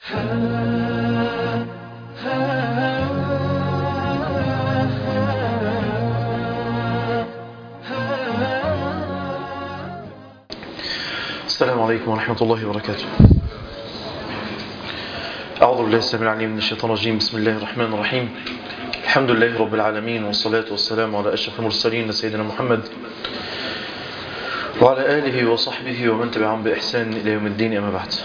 السلام عليكم ورحمة الله وبركاته. أعوذ بالله السميع العليم من الشيطان الرجيم. بسم الله الرحمن الرحيم. الحمد لله رب العالمين، والصلاة والسلام على أشرف المرسلين سيدنا محمد وعلى آله وصحبه ومن تبعهم بإحسان إلى يوم الدين، أما بعد.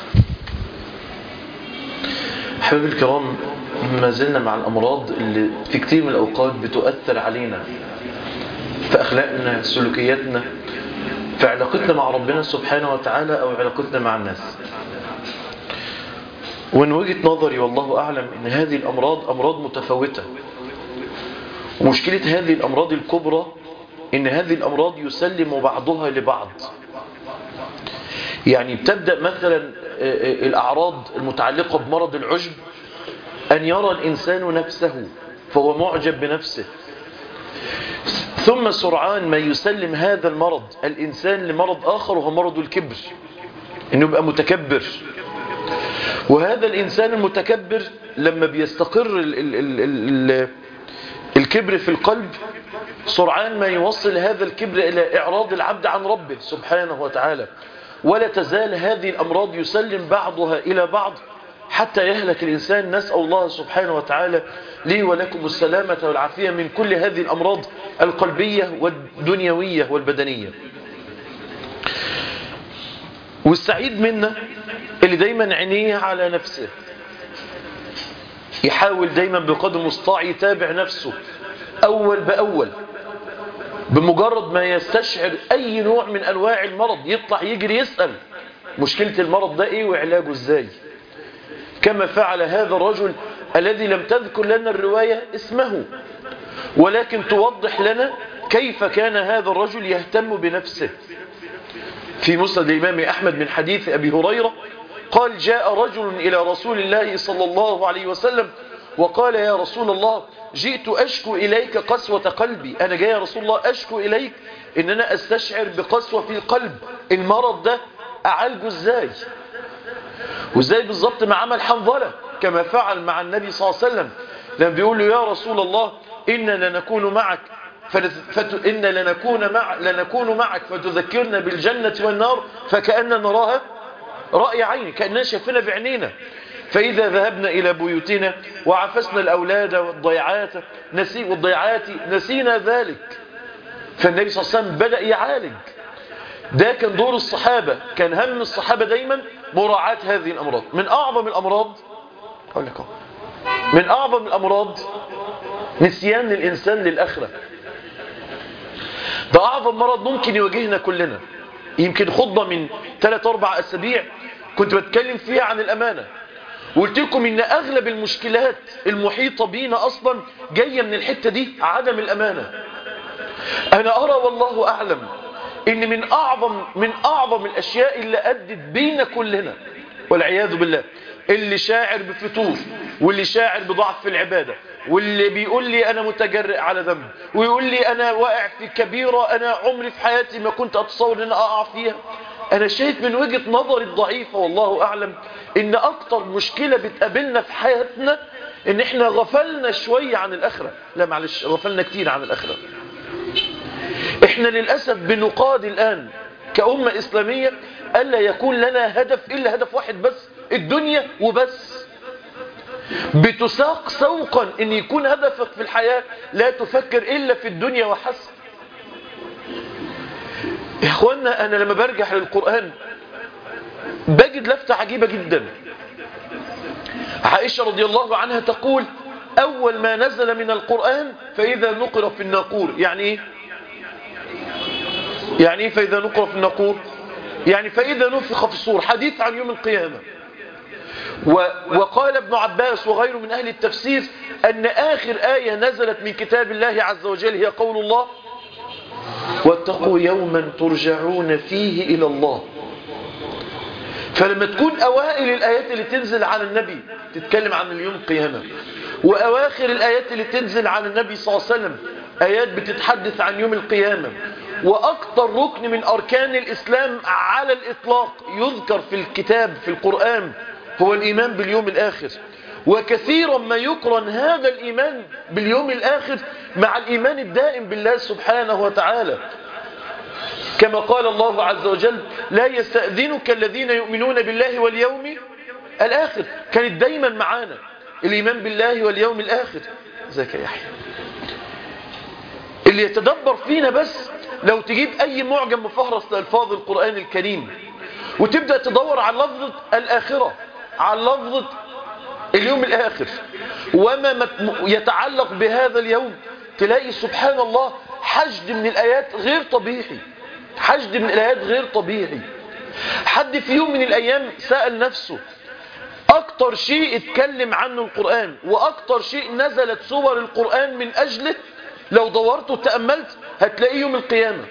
أحبابي الكرام، ما زلنا مع الأمراض اللي في كتير من الأوقات بتؤثر علينا في أخلاقنا، سلوكياتنا، في علاقتنا مع ربنا سبحانه وتعالى أو علاقتنا مع الناس. ومن وجهة نظري والله أعلم أن هذه الأمراض أمراض متفاوتة، ومشكلة هذه الأمراض الكبرى أن هذه الأمراض يسلم بعضها لبعض. يعني بتبدأ مثلا الأعراض المتعلقة بمرض العجب أن يرى الإنسان نفسه فهو معجب بنفسه، ثم سرعان ما يسلم هذا المرض الإنسان لمرض آخر وهو مرض الكبر، إنه يبقى متكبر. وهذا الإنسان المتكبر لما بيستقر الكبر في القلب، سرعان ما يوصل هذا الكبر إلى إعراض العبد عن ربه سبحانه وتعالى. ولا تزال هذه الأمراض يسلم بعضها إلى بعض حتى يهلك الإنسان. نسأل الله سبحانه وتعالى لي ولكم السلامة والعافية من كل هذه الأمراض القلبية والدنيوية والبدنية. والسعيد منا اللي دايما عينيه على نفسه، يحاول دايما بقدر المستطاع يتابع نفسه أول بأول. بمجرد ما يستشعر أي نوع من أنواع المرض يطلع يجري يسأل مشكلة المرض ده إيه وعلاجه إزاي، كما فعل هذا الرجل الذي لم تذكر لنا الرواية اسمه، ولكن توضح لنا كيف كان هذا الرجل يهتم بنفسه. في مسند الإمام أحمد من حديث أبي هريرة قال: جاء رجل إلى رسول الله صلى الله عليه وسلم وقال: يا رسول الله، جئت أشكو إليك قسوة قلبي. أنا جاي يا رسول الله أشكو إليك إن أنا أستشعر بقسوة في القلب. المرض ده أعالجه إزاي؟ وإزاي بالضبط ما عمل حنظلة كما فعل مع النبي صلى الله عليه وسلم لما بيقول له: يا رسول الله، إننا لنكون معك فتذكرنا بالجنة والنار فكأننا نراها رأي عين، كأننا شايفينها بعينينا. فإذا ذهبنا إلى بيوتنا وعفسنا الأولاد والضيعات نسينا ذلك. فالنبي صلى الله عليه وسلم بدأ يعالج. ده كان دور الصحابة، كان هم الصحابة دايما مراعاة هذه الأمراض. من أعظم الأمراض نسيان الإنسان للآخرة. ده أعظم مرض ممكن يواجهنا كلنا. يمكن خطبة من 3-4 أسابيع كنت بتكلم فيها عن الأمانة، وقلت لكم إن أغلب المشكلات المحيطة بينا أصلا جاية من الحتة دي، عدم الأمانة. أنا أرى والله أعلم إن من أعظم الأشياء اللي أدت بينا كلنا والعياذ بالله، اللي شاعر بفتور، واللي شاعر بضعف في العبادة، واللي بيقول لي أنا متجرئ على ذنب، ويقول لي أنا واقع في كبيرة أنا عمري في حياتي ما كنت أتصور أن أنا أقع فيها. أنا شايف من وجهة نظري الضعيفة والله أعلم إن أكتر مشكلة بتقابلنا في حياتنا إن إحنا غفلنا شوية عن الآخرة. لا معلش، غفلنا كتير عن الآخرة. إحنا للأسف بنقاد الآن كأمة إسلامية ألا يكون لنا هدف إلا هدف واحد بس، الدنيا وبس. بتساق سوقا إن يكون هدفك في الحياة لا تفكر إلا في الدنيا وحسب. يا إخوانا، أنا لما برجع للقرآن بجد لفتة عجيبة جدا. عائشة رضي الله عنها تقول: أول ما نزل من القرآن فإذا نقر في الناقور. يعني إيه؟ يعني إيه فإذا نقر في الناقور؟ يعني فإذا نفخ في الصور، حديث عن يوم القيامة. وقال ابن عباس وغيره من أهل التفسير أن آخر آية نزلت من كتاب الله عز وجل هي قول الله: واتقوا يوما ترجعون فيه إلى الله. فلما تكون أوائل الآيات اللي تنزل على النبي تتكلم عن اليوم القيامة، وأواخر الآيات اللي تنزل على النبي صلى الله عليه وسلم آيات بتتحدث عن يوم القيامة، وأكثر ركن من أركان الإسلام على الإطلاق يذكر في الكتاب في القرآن هو الإيمان باليوم الآخر، وكثيرا ما يقرن هذا الإيمان باليوم الآخر مع الإيمان الدائم بالله سبحانه وتعالى، كما قال الله عز وجل: لا يستأذنك الذين يؤمنون بالله واليوم الآخر. كانت دايما معانا الإيمان بالله واليوم الآخر. ذاك يا يحيى اللي يتدبر فينا، بس لو تجيب أي معجم مفهرس لألفاظ القرآن الكريم وتبدأ تدور على لفظة الآخرة، على لفظة اليوم الآخر وما يتعلق بهذا اليوم، تلاقي سبحان الله حشد من الآيات غير طبيعي، حشد من الآيات غير طبيعي. حد في يوم من الأيام سأل نفسه أكتر شيء اتكلم عنه القرآن وأكتر شيء نزلت سور القرآن من أجله، لو دورت وتأملت هتلاقيه يوم القيامة.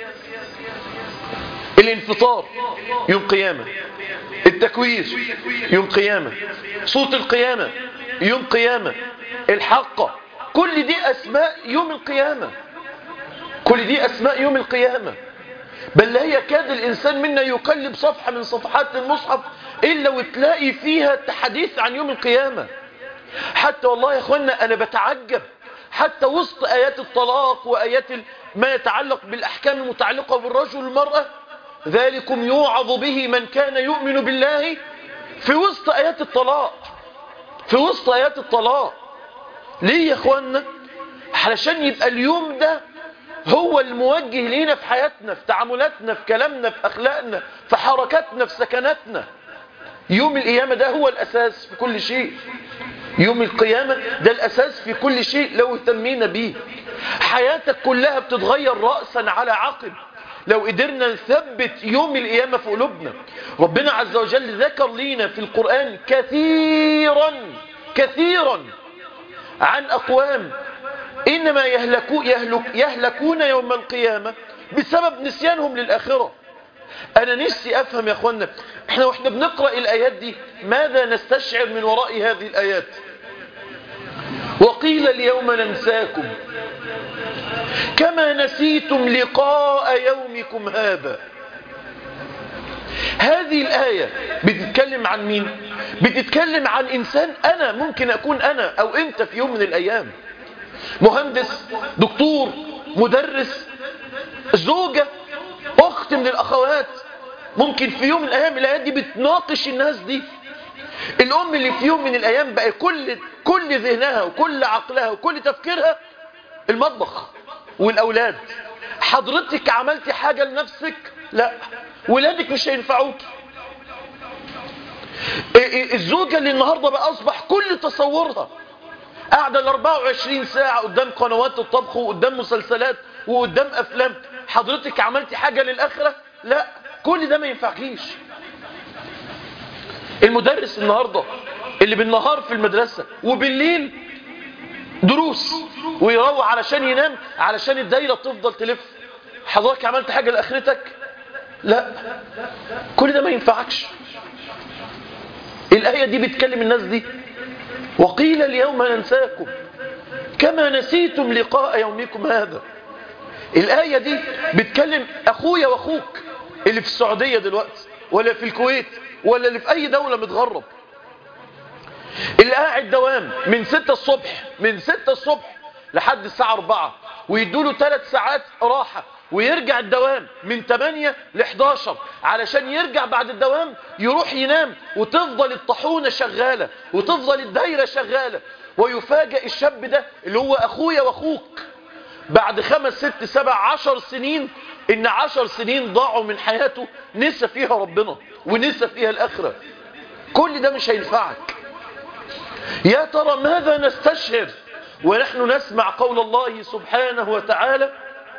الانفطار يوم قيامة، التكوير يوم قيامة، صوت القيامة يوم قيامة، الحقة، كل دي أسماء يوم القيامة، كل دي أسماء يوم القيامة. بل لا يكاد الإنسان منا يقلب صفحة من صفحات المصحف إلا وتلاقي فيها تحديث عن يوم القيامة. حتى والله يا أخوانا أنا بتعجب، حتى وسط آيات الطلاق وآيات ما يتعلق بالأحكام المتعلقة بالرجل والمرأة، ذلكم يوعظ به من كان يؤمن بالله، في وسط آيات الطلاق، في وسط آيات الطلاق. ليه يا أخوانا؟ علشان يبقى اليوم ده هو الموجه لينا في حياتنا، في تعاملاتنا، في كلامنا، في أخلاقنا، في حركاتنا، في سكناتنا. يوم القيامة ده هو الأساس في كل شيء، يوم القيامة ده الأساس في كل شيء. لو اهتمينا بيه حياتك كلها بتتغير رأسا على عقب، لو قدرنا نثبت يوم القيامة في قلوبنا. ربنا عز وجل ذكر لينا في القرآن كثيرا كثيرا عن أقوام إنما يهلكون يوم القيامة بسبب نسيانهم للآخرة. أنا نفسي أفهم يا أخوانا، إحنا وإحنا بنقرأ الآيات دي ماذا نستشعر من وراء هذه الآيات؟ وقيل اليوم ننساكم كما نسيتم لقاء يومكم هذا. هذه الآية بتتكلم عن مين؟ بتتكلم عن إنسان أنا ممكن أكون أنا أو أنت في يوم من الأيام، مهندس، دكتور، مدرس، زوجة، أخت من الأخوات، ممكن في يوم من الأيام الآيات دي بتناقش الناس دي. الأم اللي في يوم من الأيام بقى كل ذهنها وكل عقلها وكل تفكيرها المطبخ والأولاد. حضرتك عملتي حاجة لنفسك؟ لا، ولادك مش هينفعوك. الزوجة اللي النهاردة بقى أصبح كل تصورها قاعدة 24 ساعة قدام قنوات الطبخ وقدام مسلسلات وقدام أفلام. حضرتك عملتي حاجة للآخرة؟ لا، كل ده ما ينفعكيش. المدرس النهاردة اللي بالنهار في المدرسة وبالليل دروس ويروح علشان ينام علشان الدايرة تفضل تلف، حضرتك عملت حاجة لآخرتك؟ لا، كل ده ما ينفعكش. الآية دي بتكلم الناس دي، وقيل اليوم ننساكم كما نسيتم لقاء يومكم هذا. الآية دي بتكلم أخويا وأخوك اللي في السعودية دلوقتي ولا في الكويت ولا اللي في أي دولة متغرب، اللي قاعد دوام من 6 الصبح لحد الساعة 4 ويدوله 3 ساعات راحة، ويرجع الدوام من 8 ل 11 علشان يرجع بعد الدوام يروح ينام، وتفضل الطاحونة شغالة وتفضل الدايرة شغالة. ويفاجئ الشاب ده اللي هو أخويا وأخوك بعد 5 6 7 10 سنين إن 10 سنين ضاعوا من حياته نسى فيها ربنا ونسى فيها الآخرة. كل ده مش هينفعك. يا ترى ماذا نستشعر ونحن نسمع قول الله سبحانه وتعالى: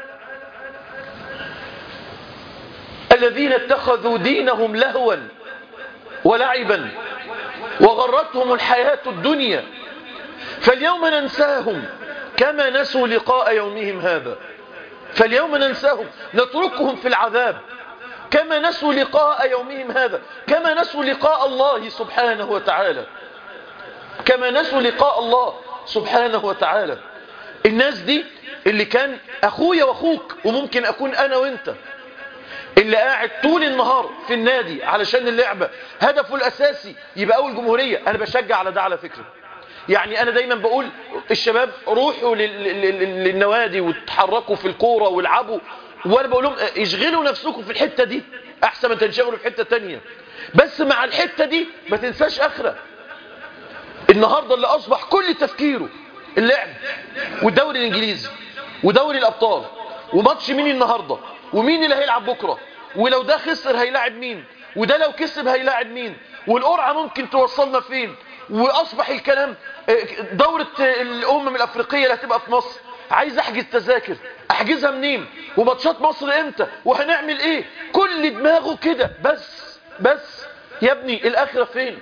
الذين اتخذوا دينهم لهوا ولعبا وغرتهم الحياة الدنيا فاليوم ننساهم كما نسوا لقاء يومهم هذا. فاليوم ننساهم، نتركهم في العذاب كما نسوا لقاء يومهم هذا، كما نسوا لقاء الله سبحانه وتعالى، كما نسوا لقاء الله سبحانه وتعالى. الناس دي اللي كان أخويا وأخوك وممكن أكون أنا وإنت، اللي قاعد طول النهار في النادي علشان اللعبة هدفه الأساسي يبقى أول جمهورية. أنا بشجع على ده على فكرة. يعني أنا دايما بقول الشباب روحوا للنوادي وتحركوا في الكورة والعبوا، وأنا بقول لهم اشغلوا نفسكم في الحتة دي أحسن من تنشغلوا في حتة تانية، بس مع الحتة دي ما تنساش آخرة. النهاردة اللي أصبح كل تفكيره اللعب والدوري الإنجليزي ودوري الأبطال وماتش مين النهاردة ومين اللي هيلعب بكرة، ولو ده خسر هيلاعب مين، وده لو كسب هيلاعب مين، والقرعة ممكن توصلنا فين. وأصبح الكلام دورة الأمم الأفريقية اللي هتبقى في مصر، عايز أحجز تذاكر أحجزها منين، وماتشات مصر إمتى، وهنعمل إيه. كل دماغه كده بس يا ابني الآخرة فين؟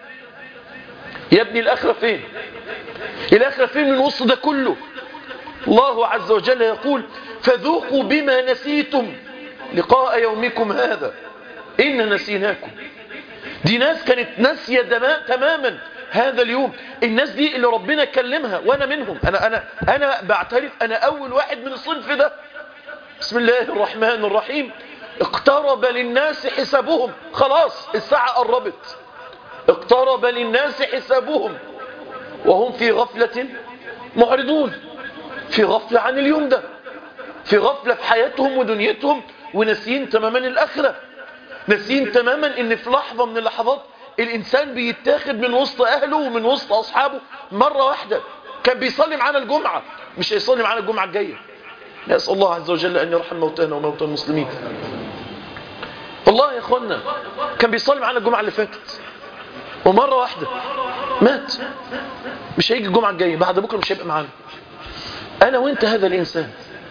يا ابني الآخرة فين؟ الآخرة فين من وسط ده كله؟ الله عز وجل يقول فذوقوا بما نسيتم لقاء يومكم هذا إن نسيناكم. دي ناس كانت ناسية تماما هذا اليوم. الناس دي اللي ربنا كلمها وأنا منهم. أنا بعترف أنا أول واحد من الصنف ده. بسم الله الرحمن الرحيم. اقترب للناس حسابهم، خلاص الساعة قربت. اقترب للناس حسابهم وهم في غفلة معرضون، في غفلة عن اليوم ده، في غفلة في حياتهم ودنيتهم، وناسيين تماما الآخرة، ناسيين تماما ان في لحظة من اللحظات الإنسان بيتاخد من وسط أهله ومن وسط أصحابه مرة واحدة. كان بيصلي معانا الجمعة مش هيصلي معانا الجمعة الجاية. نسأل الله عز وجل أن يرحم موتانا وموتى المسلمين. والله يا أخوانا كان بيصلي معانا الجمعة اللي فاتت ومرة واحدة مات، مش هيجي الجمعة الجاية، بعد بكرة مش هيبقى معانا. أنا وإنت هذا الإنسان،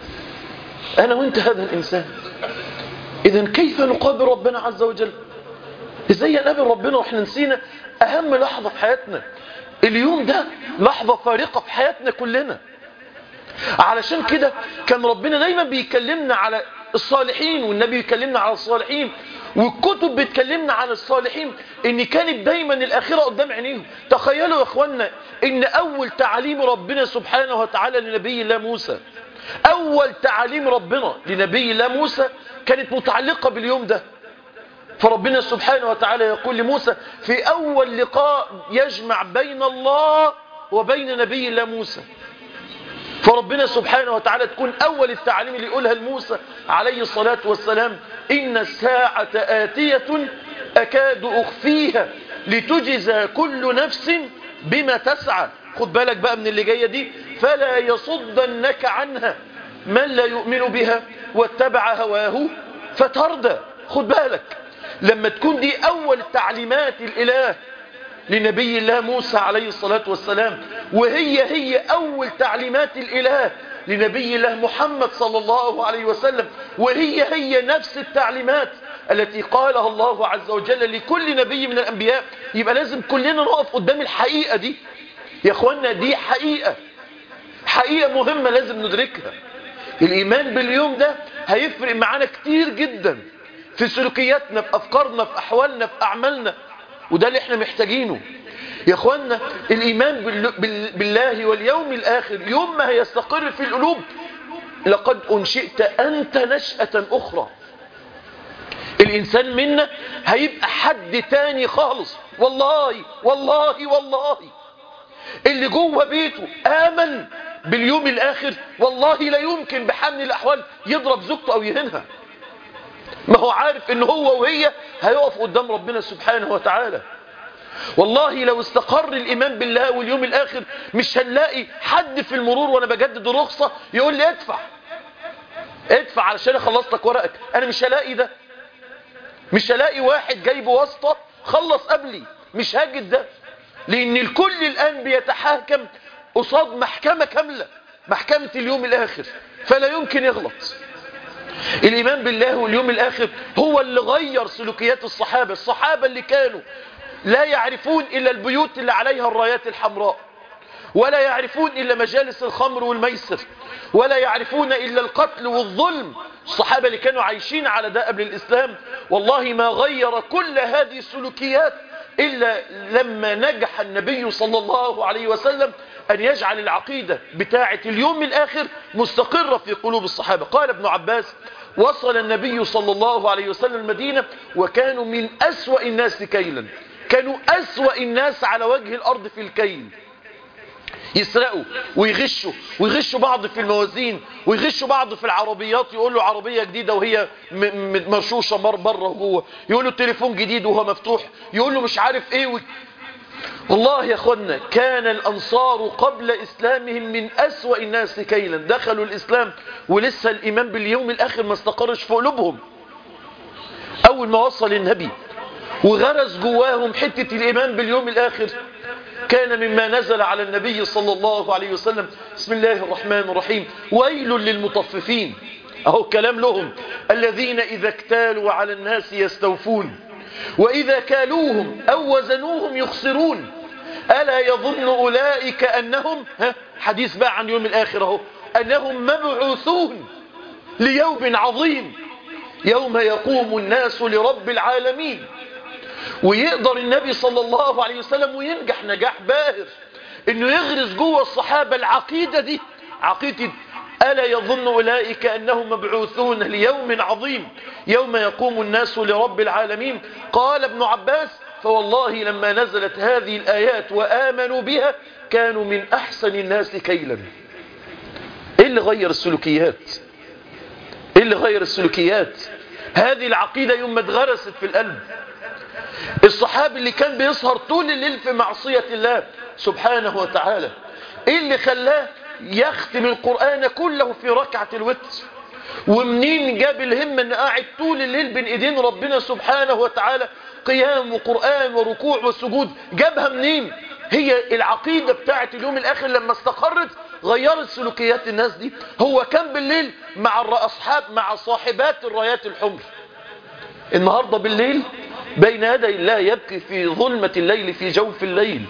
أنا وإنت هذا الإنسان. إذن كيف نقابل ربنا عز وجل؟ إزاي نقابل ربنا وإحنا نسينا أهم لحظة في حياتنا؟ اليوم ده لحظة فارقة في حياتنا كلنا. علشان كده كان ربنا دايما بيكلمنا على الصالحين، والنبي يكلمنا على الصالحين، والكتب بتكلمنا عن الصالحين ان كانت دايما الآخرة قدام عينيهم. تخيلوا يا اخوانا ان اول تعاليم ربنا سبحانه وتعالى لنبي الله موسى، اول تعاليم ربنا لنبي الله موسى كانت متعلقة باليوم ده. فربنا سبحانه وتعالى يقول لموسى في اول لقاء يجمع بين الله وبين نبي الله موسى، فربنا سبحانه وتعالى تكون أول التعليم اللي يقولها لموسى عليه الصلاة والسلام إن الساعة آتية أكاد أخفيها لتجزى كل نفس بما تسعى. خد بالك بقى من اللي جاية دي، فلا يصدنك عنها من لا يؤمن بها واتبع هواه فتردى. خد بالك لما تكون دي أول تعليمات الإله لنبي الله موسى عليه الصلاة والسلام، وهي أول تعليمات الإله لنبي الله محمد صلى الله عليه وسلم، وهي نفس التعليمات التي قالها الله عز وجل لكل نبي من الأنبياء. يبقى لازم كلنا نقف قدام الحقيقة دي يا أخوانا. دي حقيقة مهمة لازم ندركها. الإيمان باليوم ده هيفرق معانا كتير جدا في سلوكياتنا، في أفكارنا، في أحوالنا، في أعمالنا، وده اللي احنا محتاجينه يا اخوانا. الايمان بالله واليوم الاخر يوم ما هيستقر في القلوب لقد انشئت انت نشأة اخرى. الانسان منا هيبقى حد تاني خالص. والله والله والله اللي جوه بيته امن باليوم الاخر والله لا يمكن بحال الاحوال يضرب زوجته او يهينها. ما هو عارف ان هو وهي هيقف قدام ربنا سبحانه وتعالى. والله لو استقر الإيمان بالله واليوم الآخر مش هنلاقي حد في المرور وانا بجدد الرخصة يقول لي ادفع علشان اخلص لك ورقك. انا مش هلاقي ده، مش هلاقي واحد جايب واسطة خلص قبلي، مش هاجد ده، لان الكل الآن بيتحاكم قصاد محكمة كاملة، محكمة اليوم الآخر، فلا يمكن يغلط. الإيمان بالله واليوم الآخر هو اللي غير سلوكيات الصحابة اللي كانوا لا يعرفون إلا البيوت اللي عليها الرايات الحمراء، ولا يعرفون إلا مجالس الخمر والميسر، ولا يعرفون إلا القتل والظلم. الصحابة اللي كانوا عايشين على ده قبل الإسلام والله ما غير كل هذه السلوكيات إلا لما نجح النبي صلى الله عليه وسلم أن يجعل العقيدة بتاعة اليوم الآخر مستقرة في قلوب الصحابة. قال ابن عباس وصل النبي صلى الله عليه وسلم المدينة وكانوا من أسوأ الناس كيلا، كانوا أسوأ الناس على وجه الأرض في الكيل، يسرقوا ويغشوا بعض في الموازين، ويغشوا بعض في العربيات، يقول له عربية جديدة وهي مرشوشة بره وجوه، يقول له تليفون جديد وهو مفتوح، يقول له مش عارف ايه والله يا اخوانا كان الأنصار قبل إسلامهم من أسوأ الناس كيلا، دخلوا الإسلام ولسه الإيمان باليوم الآخر ما استقرش في قلوبهم. أول ما وصل النبي وغرس جواهم حتة الإيمان باليوم الآخر، كان مما نزل على النبي صلى الله عليه وسلم: بسم الله الرحمن الرحيم، ويل للمطففين. أهو كلام لهم: الذين إذا اكتالوا على الناس يستوفون وإذا كالوهم أو وزنوهم يخسرون ألا يظن أولئك أنهم، حديث بقى عن يوم الآخر اهو، أنهم مبعوثون ليوم عظيم يوم يقوم الناس لرب العالمين. ويقدر النبي صلى الله عليه وسلم وينجح نجاح باهر انه يغرس جوه الصحابة العقيدة دي، عقيدة ألا يظن أولئك أنهم مبعوثون ليوم عظيم يوم يقوم الناس لرب العالمين. قال ابن عباس: فوالله لما نزلت هذه الآيات وآمنوا بها كانوا من أحسن الناس كيلا. إيه اللي غير السلوكيات؟ إيه اللي غير السلوكيات؟ هذه العقيدة يوم ما اتغرست في القلب. الصحابي اللي كان بيسهر طول الليل في معصية الله سبحانه وتعالى، ايه اللي خلاه يختم القرآن كله في ركعة الوتر؟ ومنين جاب الهمة ان قاعد طول الليل بين ايدين ربنا سبحانه وتعالى، قيام وقرآن وركوع وسجود؟ جابها منين؟ هي العقيدة بتاعت اليوم الاخر لما استقرت غيرت سلوكيات الناس دي. هو كان بالليل مع صاحبات الرايات الحمر، النهاردة بالليل بين يدي الله يبكي في ظلمة الليل في جوف الليل.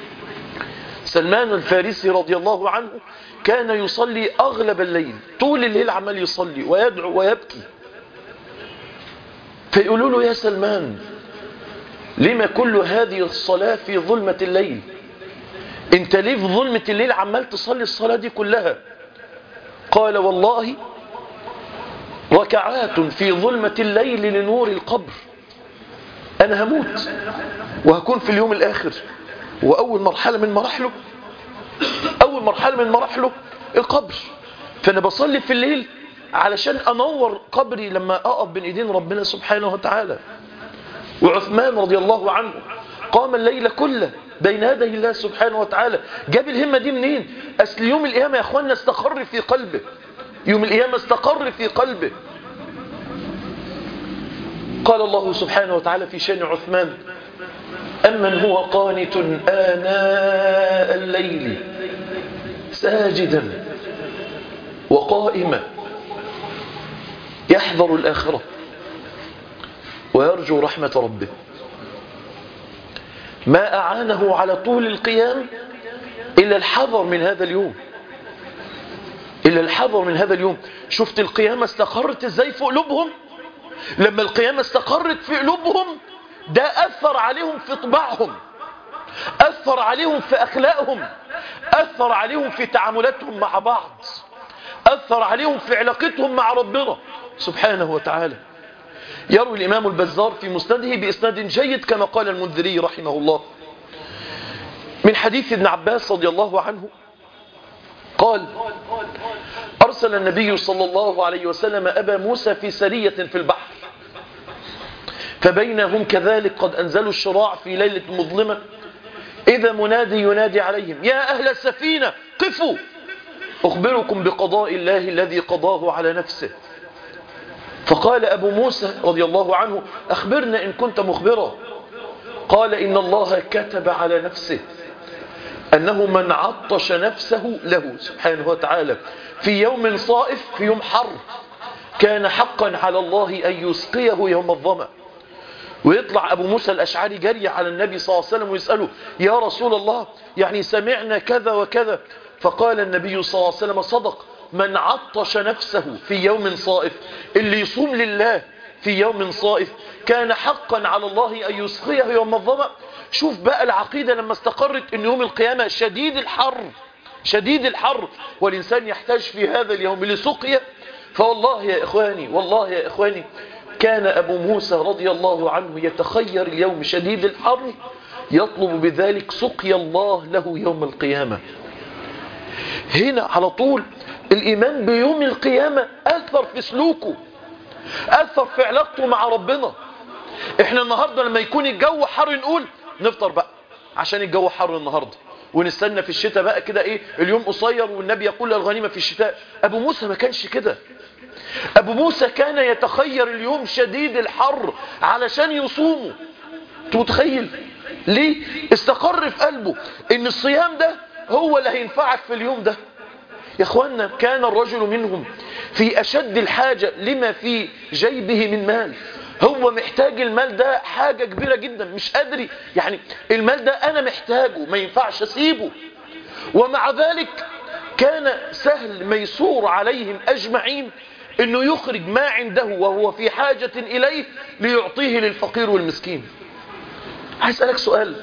سلمان الفارسي رضي الله عنه كان يصلي أغلب الليل، طول الليل عمال يصلي ويدعو ويبكي، فيقولوا له: يا سلمان لما كل هذه الصلاة في ظلمة الليل؟ انت ليه في ظلمة الليل عمال تصلي الصلاة دي كلها؟ قال: والله ركعات في ظلمة الليل لنور القبر. أنا هموت وهكون في اليوم الآخر، وأول مرحلة من مراحله القبر، فأنا بصلي في الليل علشان أنور قبري لما أقف بين إيدين ربنا سبحانه وتعالى. وعثمان رضي الله عنه قام الليل كله بين يدي الله سبحانه وتعالى. جاب الهمة دي منين؟ أصل يوم القيامة يا أخوانا استقر في قلبه، يوم القيامة استقر في قلبه. قال الله سبحانه وتعالى في شأن عثمان: أمن هو قانت آناء الليل ساجدا وقائما يحذر الآخرة ويرجو رحمة ربه، ما أعانه على طول القيام إلا الحذر من هذا اليوم، إلا الحذر من هذا اليوم. شفت القيامة استقرت إزاي في قلوبهم؟ لما القيامة استقرت في قلوبهم ده أثر عليهم في طباعهم، أثر عليهم في أخلاقهم، أثر عليهم في تعاملاتهم مع بعض، أثر عليهم في علاقتهم مع ربنا سبحانه وتعالى. يروي الإمام البزار في مسنده بإسناد جيد كما قال المنذري رحمه الله من حديث ابن عباس رضي الله عنه قال: أرسل النبي صلى الله عليه وسلم أبا موسى في سرية في البحر، فبينهم كذلك قد أنزلوا الشراع في ليلة مظلمة إذا منادي ينادي عليهم: يا أهل السفينة قفوا أخبركم بقضاء الله الذي قضاه على نفسه. فقال أبو موسى رضي الله عنه: أخبرنا إن كنت مخبرا. قال: إن الله كتب على نفسه أنه من عطش نفسه له سبحانه وتعالى في يوم صائف، في يوم حر، كان حقا على الله أن يسقيه يوم الظمأ. ويطلع أبو موسى الأشعري جري على النبي صلى الله عليه وسلم ويسأله: يا رسول الله يعني سمعنا كذا وكذا. فقال النبي صلى الله عليه وسلم: صدق، من عطش نفسه في يوم صائف، اللي يصوم لله في يوم صائف كان حقا على الله أن يسقيه يوم الظمأ. شوف بقى العقيدة لما استقرت ان يوم القيامة شديد الحر، شديد الحر، والإنسان يحتاج في هذا اليوم لسقيا، فوالله يا إخواني، والله يا إخواني، كان أبو موسى رضي الله عنه يتخير اليوم شديد الحر يطلب بذلك سقي الله له يوم القيامة. هنا على طول الإيمان بيوم القيامة أثر في سلوكه، أثر في علاقته مع ربنا. احنا النهاردة لما يكون الجو حر نقول نفطر بقى عشان الجو حر النهاردة، ونستنى في الشتاء بقى كده ايه اليوم قصير والنبي يقول الغنيمة في الشتاء. أبو موسى ما كانش كده. أبو موسى كان يتخير اليوم شديد الحر علشان يصومه. تتخيل ليه؟ استقر في قلبه ان الصيام ده هو اللي هينفعك في اليوم ده. يا اخوانا كان الرجل منهم في اشد الحاجة لما في جيبه من مال. هو محتاج المال ده حاجة كبيرة جدا، مش قادر يعني المال ده انا محتاجه، ما ينفعش اسيبه. ومع ذلك كان سهل ميسور عليهم اجمعين انه يخرج ما عنده وهو في حاجة اليه ليعطيه للفقير والمسكين. عايز اسألك سؤال.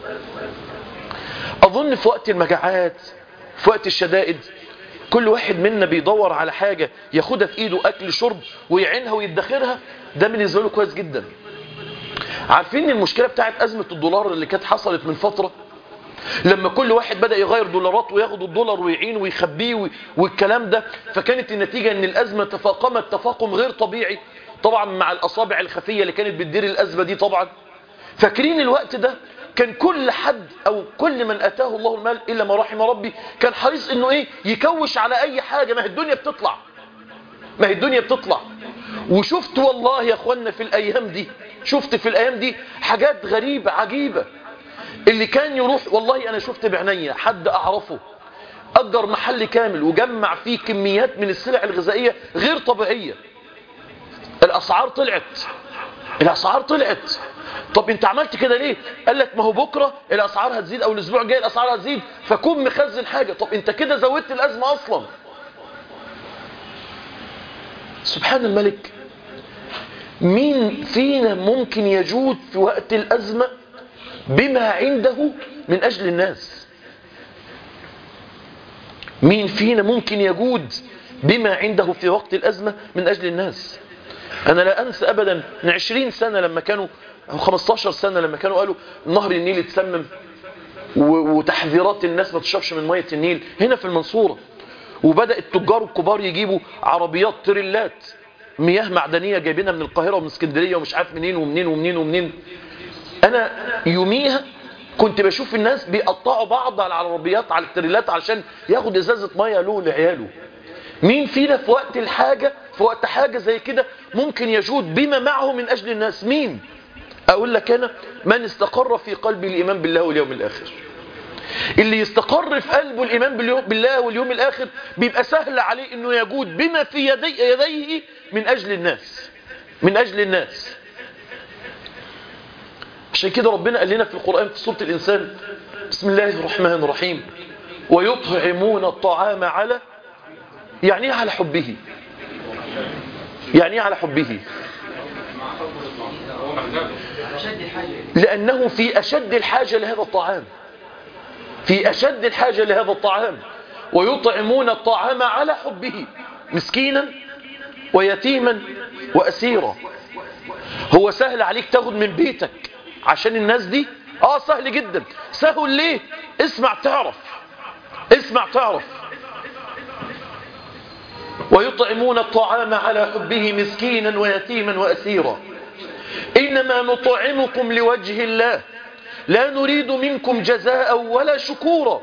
اظن في وقت المجاعات، في وقت الشدائد، كل واحد منا بيدور على حاجة ياخدها في ايده، اكل شرب ويعينها ويدخرها. ده بالنسبة له كويس جدا. عارفين المشكلة بتاعت ازمة الدولار اللي كانت حصلت من فترة، لما كل واحد بدأ يغير دولارات وياخد الدولار ويعينه ويخبيه والكلام ده، فكانت النتيجة ان الازمة تفاقمت تفاقم غير طبيعي، طبعا مع الاصابع الخفية اللي كانت بتدير الازمة دي. طبعا فاكرين الوقت ده كان كل حد او كل من اتاه الله المال الا ما رحم ربي كان حريص انه ايه يكوش على اي حاجة. ما هي الدنيا بتطلع، ما هي الدنيا بتطلع. وشفت والله يا اخوانا في الايام دي، شفت في الايام دي حاجات غريبة عجيبة. اللي كان يروح، والله انا شفت بعينيا حد اعرفه اجر محل كامل وجمع فيه كميات من السلع الغذائية غير طبيعية. الاسعار طلعت، الاسعار طلعت. طب انت عملت كده ليه؟ قال لك ما هو بكرة الاسعار هتزيد او الاسبوع الجاي الاسعار هتزيد، فكون مخزن حاجة. طب انت كده زودت الازمة اصلا. سبحان الملك. مين فينا ممكن يجود في وقت الازمة بما عنده من اجل الناس؟ مين فينا ممكن يجود بما عنده في وقت الازمة من اجل الناس؟ انا لا انسى ابدا من 20 سنة لما كانوا، أو 15 سنة لما كانوا قالوا نهر النيل اتسمم وتحذيرات الناس ما تشربش من مية النيل هنا في المنصورة، وبدأ التجار الكبار يجيبوا عربيات تريلات مياه معدنية جايبينها من القاهرة ومن اسكندرية ومش عارف منين ومنين ومنين ومنين. انا يوميها كنت بشوف الناس بيقطعوا بعض على العربيات على التريلات علشان ياخد ازازة مية له لعياله. مين فينا في وقت الحاجة، في وقت حاجة زي كده ممكن يجود بما معه من اجل الناس؟ مين؟ اقول لك انا من استقر في قلبه الايمان بالله واليوم الاخر. اللي يستقر في قلبه الايمان بالله واليوم الاخر بيبقى سهل عليه انه يجود بما في يديه من اجل الناس، من اجل الناس. عشان كده ربنا قال لنا في القرآن في سورة الإنسان بسم الله الرحمن الرحيم ويطعمون الطعام على، يعني ايه على حبه؟ يعني ايه على حبه؟ لأنه في أشد الحاجة لهذا الطعام، في أشد الحاجة لهذا الطعام. ويطعمون الطعام على حبه مسكينا ويتيما وأسيرا. هو سهل عليك تاخد من بيتك عشان الناس دي؟ سهل جدا. سهل ليه؟ اسمع تعرف، اسمع تعرف. ويطعمون الطعام على حبه مسكينا ويتيما وأسيرا إنما نطعمكم لوجه الله لا نريد منكم جزاء ولا شكورا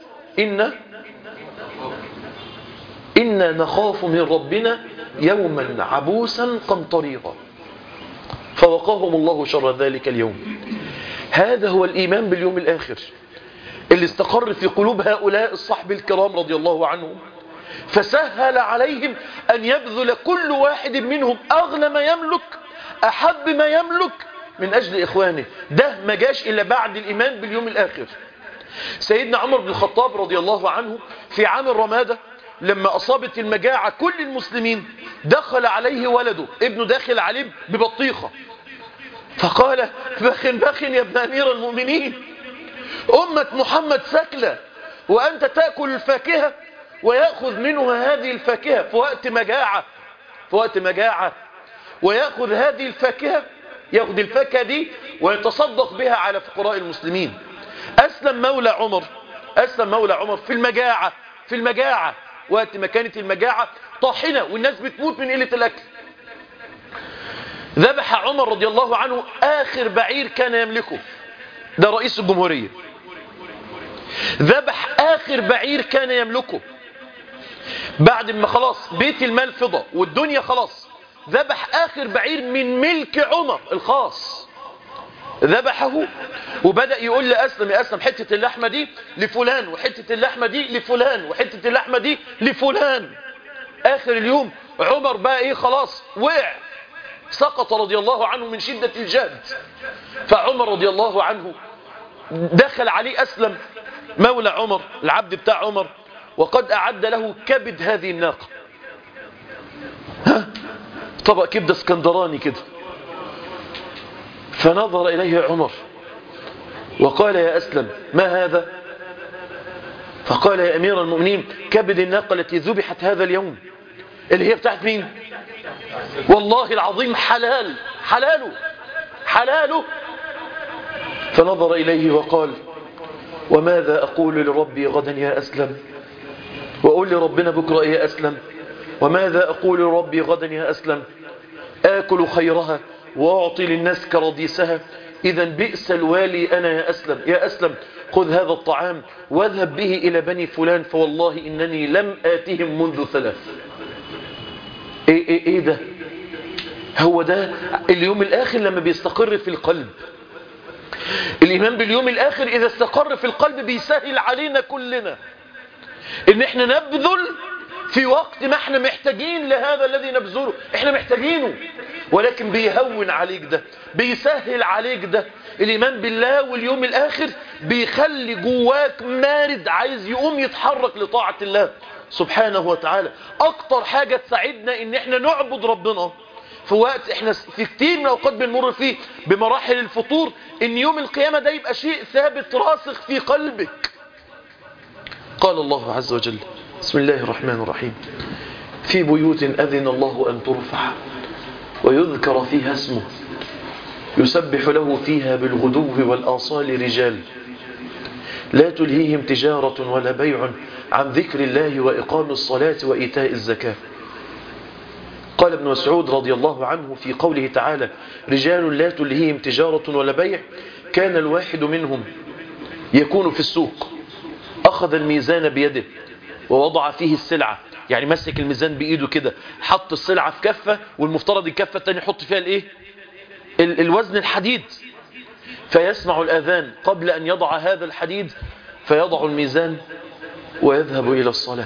إنا نخاف من ربنا يوما عبوسا قمطريرا فوقاهم الله شر ذلك اليوم. هذا هو الإيمان باليوم الآخر اللي استقر في قلوب هؤلاء الصحب الكرام رضي الله عنهم، فسهل عليهم أن يبذل كل واحد منهم أغلى ما يملك، أحب ما يملك من أجل إخوانه. ده ما جاش إلا بعد الإيمان باليوم الآخر. سيدنا عمر بن الخطاب رضي الله عنه في عام الرمادة لما أصابت المجاعة كل المسلمين، دخل عليه ولده، ابنه داخل عليه ببطيخة، فقال بخ يا ابن أمير المؤمنين، أمة محمد سكلة وأنت تأكل الفاكهة، ويأخذ منها هذه الفاكهة في وقت مجاعة في وقت مجاعة، ويأخذ هذه الفاكهة، يأخذ الفاكهة دي ويتصدق بها على فقراء المسلمين. أسلم مولى عمر في المجاعة وقت ما كانت المجاعة طاحنة والناس بتموت من قلة الأكل. ذبح عمر رضي الله عنه آخر بعير كان يملكه، ده رئيس الجمهورية، ذبح آخر بعير كان يملكه بعد ما خلاص بيت المال فضى والدنيا خلاص. ذبح آخر بعير من ملك عمر الخاص، ذبحه وبدأ يقول لأسلم يا أسلم حتة اللحمة دي لفلان، وحتة اللحمة دي لفلان، وحتة اللحمة دي لفلان. آخر اليوم عمر بقى إيه خلاص وقع، سقط رضي الله عنه من شدة الجهد. فعمر رضي الله عنه دخل عليه أسلم مولى عمر العبد بتاع عمر وقد أعد له كبد هذه الناقة، طبق كبدة اسكندراني كده. فنظر إليه عمر وقال يا أسلم ما هذا؟ فقال يا أمير المؤمنين كبد الناقة التي ذبحت هذا اليوم، اللي هي بتاعت مين؟ والله العظيم حلاله. فنظر إليه وقال وماذا أقول لربي غدا يا أسلم؟ وأقول لربنا بكرة يا أسلم؟ وماذا أقول لربي غدا يا أسلم؟ آكل خيرها وأعطي للناس كرديسها، إذا بئس الوالي أنا يا أسلم خذ هذا الطعام واذهب به إلى بني فلان فوالله إنني لم آتهم منذ 3. إيه ده؟ هو ده اليوم الآخر لما بيستقر في القلب. الإيمان باليوم الآخر إذا استقر في القلب بيسهل علينا كلنا إن إحنا نبذل في وقت ما إحنا محتاجين لهذا الذي نبذله، إحنا محتاجينه، ولكن بيهون عليك ده، بيسهل عليك ده. الإيمان بالله واليوم الآخر بيخلي جواك مارد عايز يقوم يتحرك لطاعة الله سبحانه وتعالى. أكتر حاجة تساعدنا إن إحنا نعبد ربنا في وقت إحنا في كتير من الأوقات بنمر فيه بمراحل الفطور، إن يوم القيامة ده يبقى شيء ثابت راسخ في قلبك. قال الله عز وجل بسم الله الرحمن الرحيم في بيوت أذن الله أن ترفع ويذكر فيها اسمه يسبح له فيها بالغدو والآصال رجال لا تلهيهم تجارة ولا بيع عن ذكر الله وإقام الصلاة وإيتاء الزكاة. قال ابن مسعود رضي الله عنه في قوله تعالى رجال لا تلهيهم تجارة ولا بيع، كان الواحد منهم يكون في السوق أخذ الميزان بيده ووضع فيه السلعة، يعني مسك الميزان بإيده كده، حط السلعة في كفة والمفترض الكفة التانية يحط فيها الإيه؟ الوزن الحديد، فيسمع الأذان قبل أن يضع هذا الحديد فيضع الميزان ويذهب إلى الصلاة.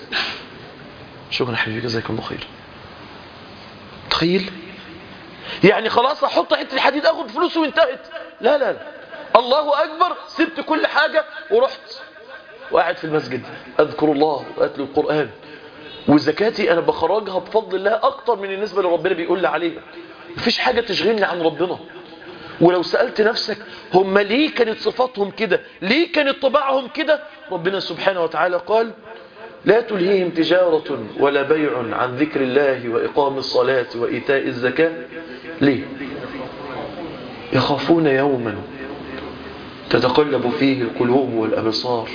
شكرا حبيبي جزاك الله خير. تخيل يعني خلاص أحط حتة الحديد أخذ فلوسه وانتهت، لا الله أكبر، سبت كل حاجة ورحت وقاعد في المسجد أذكر الله وأتلو القرآن، وزكاتي أنا بخرجها بفضل الله أكتر من النسبة اللي ربنا بيقول لي عليها. مفيش حاجة تشغلني عن ربنا. ولو سألت نفسك هم ليه كانت صفاتهم كده، ليه كانت طباعهم كده، ربنا سبحانه وتعالى قال لا تلهيهم تجارة ولا بيع عن ذكر الله وإقام الصلاة وإيتاء الزكاة. ليه؟ يخافون يوما تتقلب فيه القلوب والأبصار.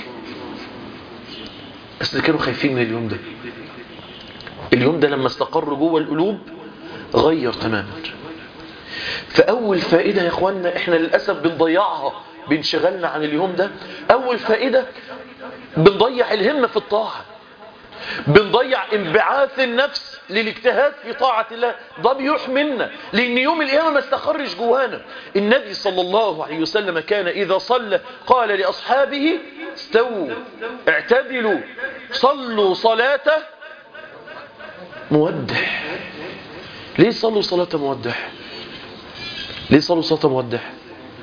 أصل كانوا خايفين من اليوم ده. اليوم ده لما استقر جوه القلوب غير تماما. فأول فائدة يا أخوانا إحنا للأسف بنضيعها بانشغلنا عن اليوم ده. أول فائدة بنضيع الهمة في الطاعة، بنضيع انبعاث النفس للاجتهاد في طاعة الله، ده بيحملنا لأن يوم القيامة ما استخرج جوانا. النبي صلى الله عليه وسلم كان إذا صلى قال لأصحابه استووا اعتدلوا صلوا صلاة مودح. ليه صلوا صلاة مودح؟ ليه صلوا صلاة مودح؟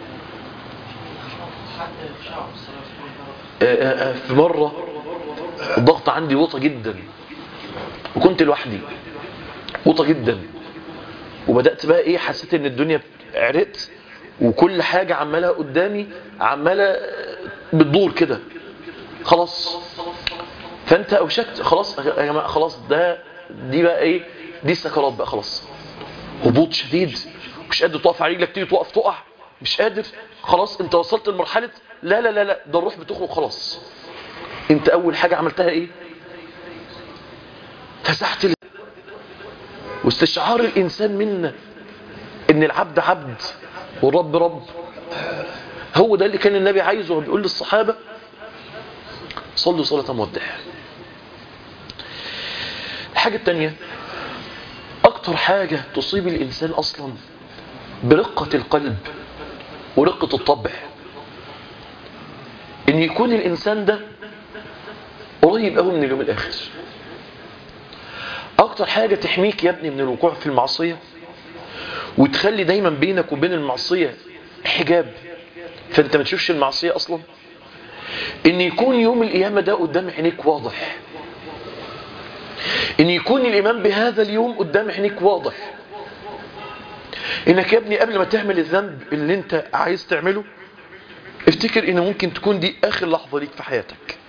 في مرة الضغط عندي وطى جدا وكنت لوحدي، وطى جدا، وبدأت بقى ايه، حسيت ان الدنيا عرقت وكل حاجة عمالها قدامي عمالة بتدور كده خلاص. فانت اوشكت خلاص يا جماعة، خلاص دي بقى ايه، دي السكرات بقى خلاص، هبوط شديد، مش قادر تقف على رجلك، تيجي تقف تقع، مش قادر خلاص، انت وصلت لمرحله لا لا لا لا، ده الروح بتخرج خلاص. انت اول حاجه عملتها ايه؟ فزعت واستشعار الانسان منا ان العبد عبد والرب رب. هو ده اللي كان النبي عايزه وبيقول للصحابه صلوا صلاه مودع. الحاجه الثانيه، اكتر حاجه تصيب الانسان اصلا برقه القلب ورقه الطبع ان يكون الانسان ده قريب قوي من اليوم الاخر. اكتر حاجه تحميك يا ابني من الوقوع في المعصيه وتخلي دايما بينك وبين المعصيه حجاب فانت ما تشوفش المعصيه اصلا، ان يكون يوم القيامه ده قدام عينيك واضح، ان يكون الايمان بهذا اليوم قدام عينيك واضح، انك يا ابني قبل ما تعمل الذنب اللي انت عايز تعمله افتكر ان ممكن تكون دي اخر لحظه ليك في حياتك.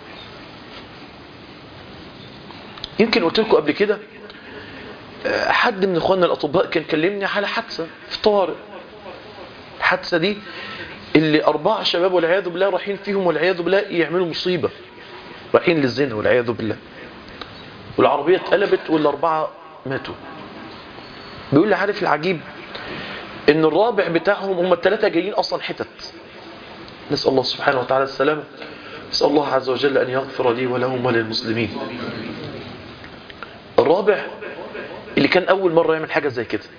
يمكن قلت لكم قبل كده، حد من اخواننا الاطباء كان كلمني على حادثه في طوارئ. الحادثه دي اللي 4 شباب والعياذ بالله رايحين فيهم والعياذ بالله يعملوا مصيبه، رايحين للزنا والعياذ بالله، والعربيه اتقلبت وال4 ماتوا. بيقول لي عارف العجيب ان الرابع بتاعهم هم ال3 جايين اصلا حتت. نسال الله سبحانه وتعالى السلامه، نسال الله عز وجل ان يغفر لي ولهم وللمسلمين. الرابع اللي كان اول مره يعمل حاجه زي كده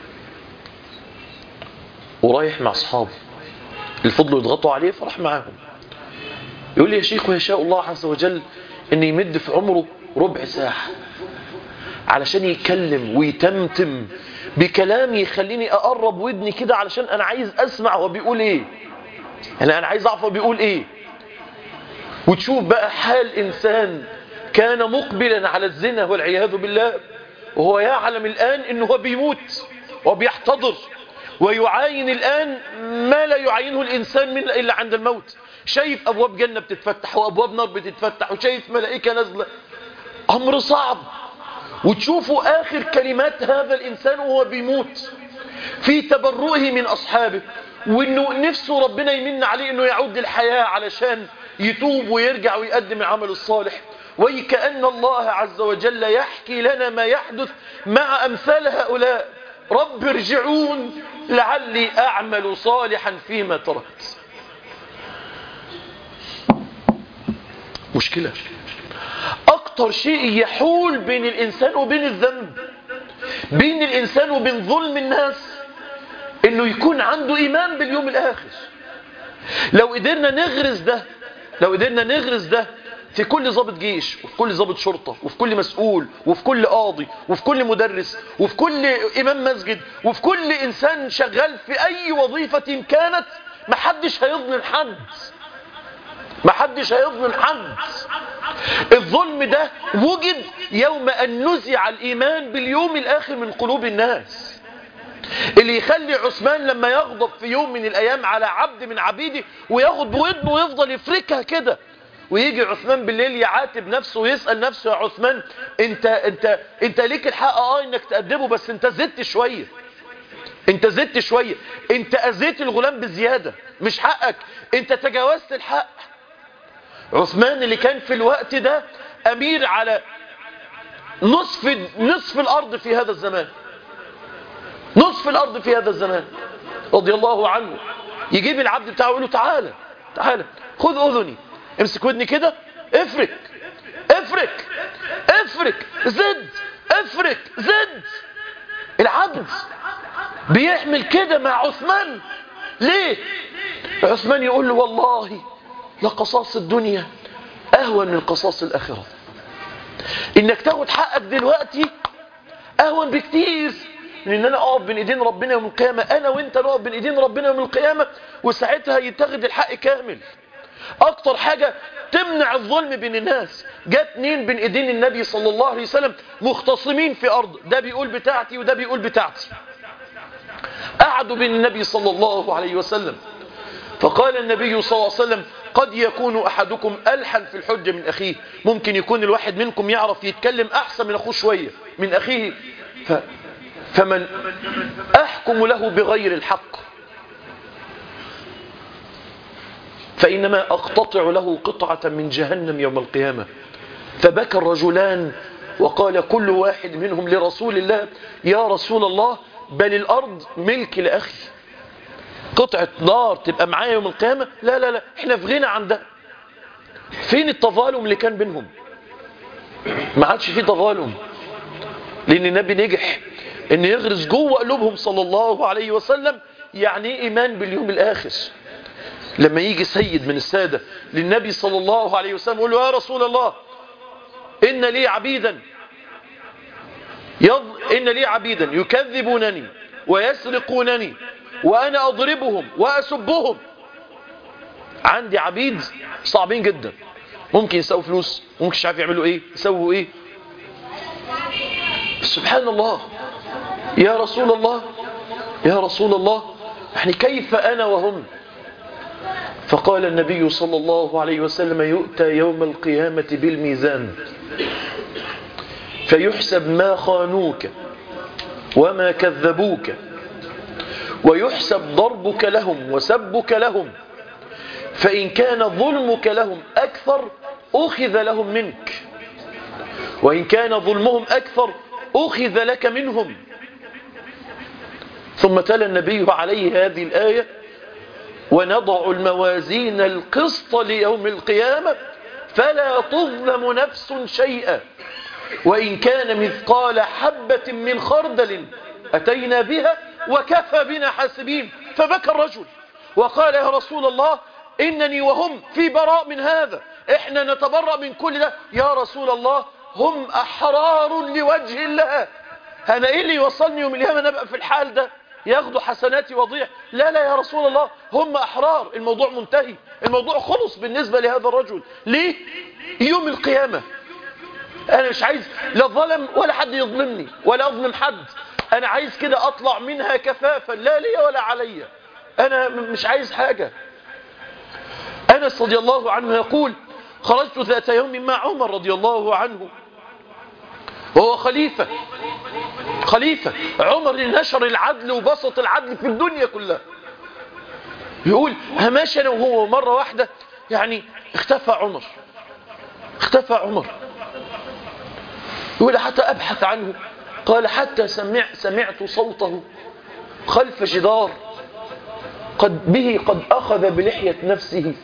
ورايح مع اصحابه اللي فضلوا يضغطوا عليه فراح معاهم. يقول لي يا شيخ ويشاء الله عز وجل ان يمد في عمره ربع ساعه علشان يتكلم ويتمتم بكلام يخليني اقرب ودني كده علشان انا عايز اسمع هو بيقول ايه، انا عايز اعرف هو بيقول ايه. وتشوف بقى حال انسان كان مقبلا على الزنا والعياذ بالله وهو يعلم الآن انه هو بيموت وبيحتضر ويعاين الآن ما لا يعاينه الإنسان من إلا عند الموت. شايف أبواب جنة بتتفتح وأبواب نار بتتفتح وشايف ملائكة نازلة، أمر صعب. وتشوفوا آخر كلمات هذا الإنسان وهو بيموت في تبرؤه من أصحابه وإنه نفسه ربنا يمن عليه إنه يعود للحياة علشان يتوب ويرجع ويقدم العمل الصالح. وكأن الله عز وجل يحكي لنا ما يحدث مع أمثال هؤلاء. رب ارجعون لعلي أعمل صالحا فيما تركت. مشكلة. أكتر شيء يحول بين الإنسان وبين الذنب، بين الإنسان وبين ظلم الناس، إنه يكون عنده إيمان باليوم الآخر. لو قدرنا نغرس ده في كل ضابط جيش وفي كل ضابط شرطة وفي كل مسؤول وفي كل قاضي وفي كل مدرس وفي كل إمام مسجد وفي كل إنسان شغال في أي وظيفة كانت، محدش هيظلم حد. الظلم ده وجد يوم أن نزع الإيمان باليوم الآخر من قلوب الناس. اللي يخلي عثمان لما يغضب في يوم من الأيام على عبد من عبيده وياخد بودنه ويفضل يفركها كده، ويجي عثمان بالليل يعاتب نفسه ويسأل نفسه يا عثمان انت ليك الحق انك تأدبه، بس انت زدت شوية، انت اذيت الغلام بزيادة، مش حقك، انت تجاوزت الحق. عثمان اللي كان في الوقت ده امير على نصف الارض في هذا الزمان، رضي الله عنه، يجيب العبد بتاعه ويقول له تعالى خذ اذني، امسك ودني كده، افرك زد، العبد بيعمل كده مع عثمان. ليه؟ عثمان يقول له والله لقصاص الدنيا اهون من قصاص الاخرة. انك تاخد حقك دلوقتي اهون بكتير من ان انا اقف بين ايدين ربنا يوم القيامة، انا وانت نقف بين ايدين ربنا يوم القيامة وساعتها يتاخد الحق كامل. اكتر حاجة تمنع الظلم بين الناس، جاء 2 بين ايدين النبي صلى الله عليه وسلم مختصمين في ارض، ده بيقول بتاعتي وده بيقول بتاعتي، قعدوا بين النبي صلى الله عليه وسلم، فقال النبي صلى الله عليه وسلم قد يكون أحدكم ألحن في الحجة من أخيه، ممكن يكون الواحد منكم يعرف يتكلم أحسن من أخوه شوية من أخيه، فمن أحكم له بغير الحق فإنما أقتطع له قطعة من جهنم يوم القيامة. فبكى الرجلان وقال كل واحد منهم لرسول الله يا رسول الله بل الأرض ملك لأخي، قطعة نار تبقى معايا يوم القيامة؟ لا لا لا، احنا في غنى عن ده. فين التظالم اللي كان بينهم؟ ما عادش فيه تظالم، لأن النبي نجح ان يغرس جوه قلوبهم صلى الله عليه وسلم يعني ايه ايمان باليوم الاخر. لما يجي سيد من السادة للنبي صلى الله عليه وسلم يقول له يا رسول الله إن لي عبيدا يكذبونني ويسرقونني وأنا أضربهم وأسبهم، عندي عبيد صعبين جدا، ممكن يساووا فلوس، ممكن مش عارف يعملوا ايه، يسووا ايه. سبحان الله، يا رسول الله يا رسول الله، يعني كيف أنا وهم؟ فقال النبي صلى الله عليه وسلم يؤتى يوم القيامة بالميزان فيحسب ما خانوك وما كذبوك، ويحسب ضربك لهم وسبك لهم، فإن كان ظلمك لهم أكثر أخذ لهم منك، وإن كان ظلمهم أكثر أخذ لك منهم. ثم تلا النبي عليه هذه الآية ونضع الموازين القسط ليوم القيامة فلا تظلم نفس شيئا وإن كان مثقال حبة من خردل أتينا بها وكفى بنا حاسبين. فبكى الرجل وقال يا رسول الله إنني وهم في براء من هذا، إحنا نتبرأ من كل ده يا رسول الله، هم أحرار لوجه الله، أنا إيه اللي يوصلني يوم القيامة نبقى في الحال ده، ياخدوا حسناتي وضيع؟ لا لا يا رسول الله، هم أحرار، الموضوع منتهي، الموضوع خلص بالنسبة لهذا الرجل. ليه؟ يوم القيامة أنا مش عايز لا ظلم ولا حد يظلمني ولا أظلم حد، أنا عايز كده أطلع منها كفافا، لا لي ولا علي، أنا مش عايز حاجة. أنس رضي الله عنه يقول خرجت ذات يوم مع عمر رضي الله عنه وهو خليفة عمر اللي نشر العدل وبسط العدل في الدنيا كلها. يقول هماش أنا وهو مرة واحدة يعني اختفى عمر، يقول حتى أبحث عنه، قال حتى سمعت صوته خلف جدار قد أخذ بلحية نفسه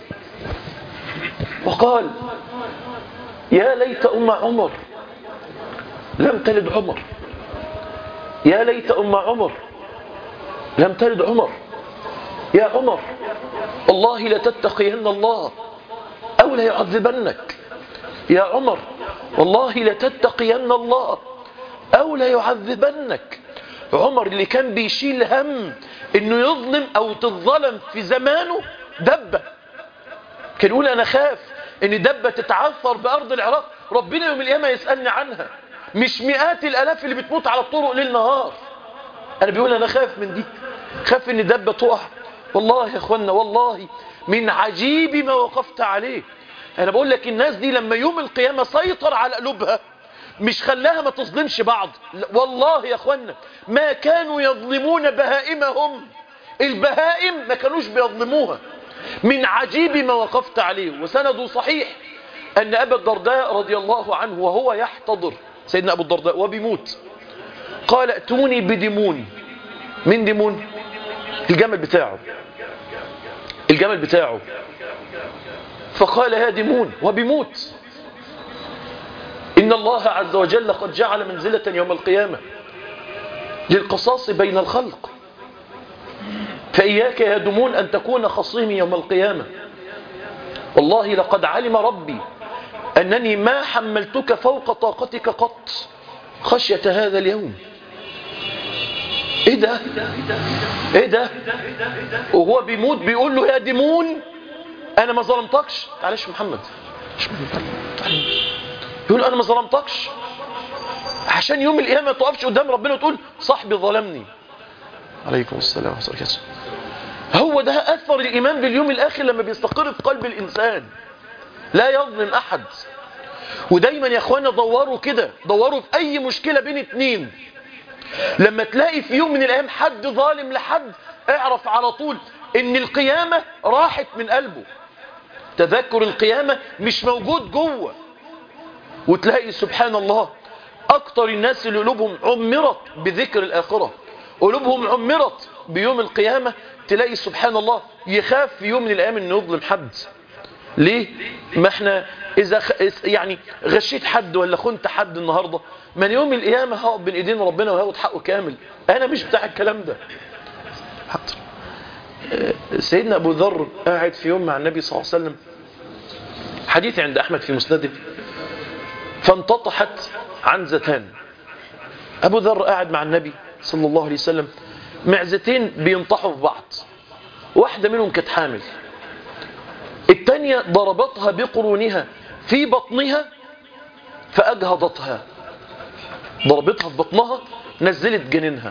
وقال يا ليت أم عمر لم تلد عمر، يا ليت أم عمر لم تلد عمر، يا عمر والله لتتقين الله أو لا يعذبنك، يا عمر والله لتتقين الله أو لا يعذبنك. عمر اللي كان بيشيل هم إنه يظلم أو تظلم في زمانه دبة، كان يقول أنا خاف إن دبة تتعثر بأرض العراق ربنا يوم القيامة يسألني عنها، مش مئات الآلاف اللي بتموت على الطرق ليل نهار. أنا بيقول أنا خاف من دي، خاف إن دبة تقع. والله يا أخوانا والله من عجيب ما وقفت عليه. أنا بقول لك الناس دي لما يوم القيامة سيطر على قلوبها مش خلاها ما تظلمش بعض، والله يا أخوانا ما كانوا يظلمون بهائمهم، البهائم ما كانوش بيظلموها. من عجيب ما وقفت عليه وسنده صحيح أن أبا الدرداء رضي الله عنه وهو يحتضر سيدنا أبو الدرداء وبيموت قال ائتوني بدمون. من دمون؟ الجمل بتاعه. فقال يا دمون وبيموت إن الله عز وجل قد جعل منزلة يوم القيامة للقصاص بين الخلق، فإياك يا دمون أن تكون خصيمي يوم القيامة، والله لقد علم ربي أنني ما حملتك فوق طاقتك قط خشية هذا اليوم. إيه ده وهو بيموت بيقول له يا دمون أنا ما ظلمتكش، معلش محمد يقول أنا ما ظلمتكش، عشان يوم القيامة ما تقفش قدام ربنا وتقول صاحبي ظلمني. عليكم السلام ورحمة الله وبركاته. هو ده أثر الإيمان باليوم الآخر لما بيستقر في قلب الإنسان، لا يظلم أحد. ودايما يا أخوانا دوروا كده، دوروا في أي مشكلة بين اتنين، لما تلاقي في يوم من الأيام حد ظالم لحد، اعرف على طول إن القيامة راحت من قلبه، تذكر القيامة مش موجود جوه. وتلاقي سبحان الله أكتر الناس اللي قلوبهم عمرت بذكر الآخرة، قلوبهم عمرت بيوم القيامة، تلاقي سبحان الله يخاف في يوم من الأيام إنه يظلم حد. ليه؟ ما احنا إذا يعني غشيت حد ولا خنت حد النهاردة، من يوم القيامة هقف بين إيدين ربنا وهاخد حقه كامل. أنا مش بتاع الكلام ده. سيدنا أبو ذر قاعد في يوم مع النبي صلى الله عليه وسلم، حديث عند أحمد في مسنده، فانتطحت عنزتان. أبو ذر قاعد مع النبي صلى الله عليه وسلم، معزتين بينطحوا في بعض، واحدة منهم كانت حامل، التانية ضربتها بقرونها في بطنها فأجهضتها، ضربتها في بطنها نزلت جنينها.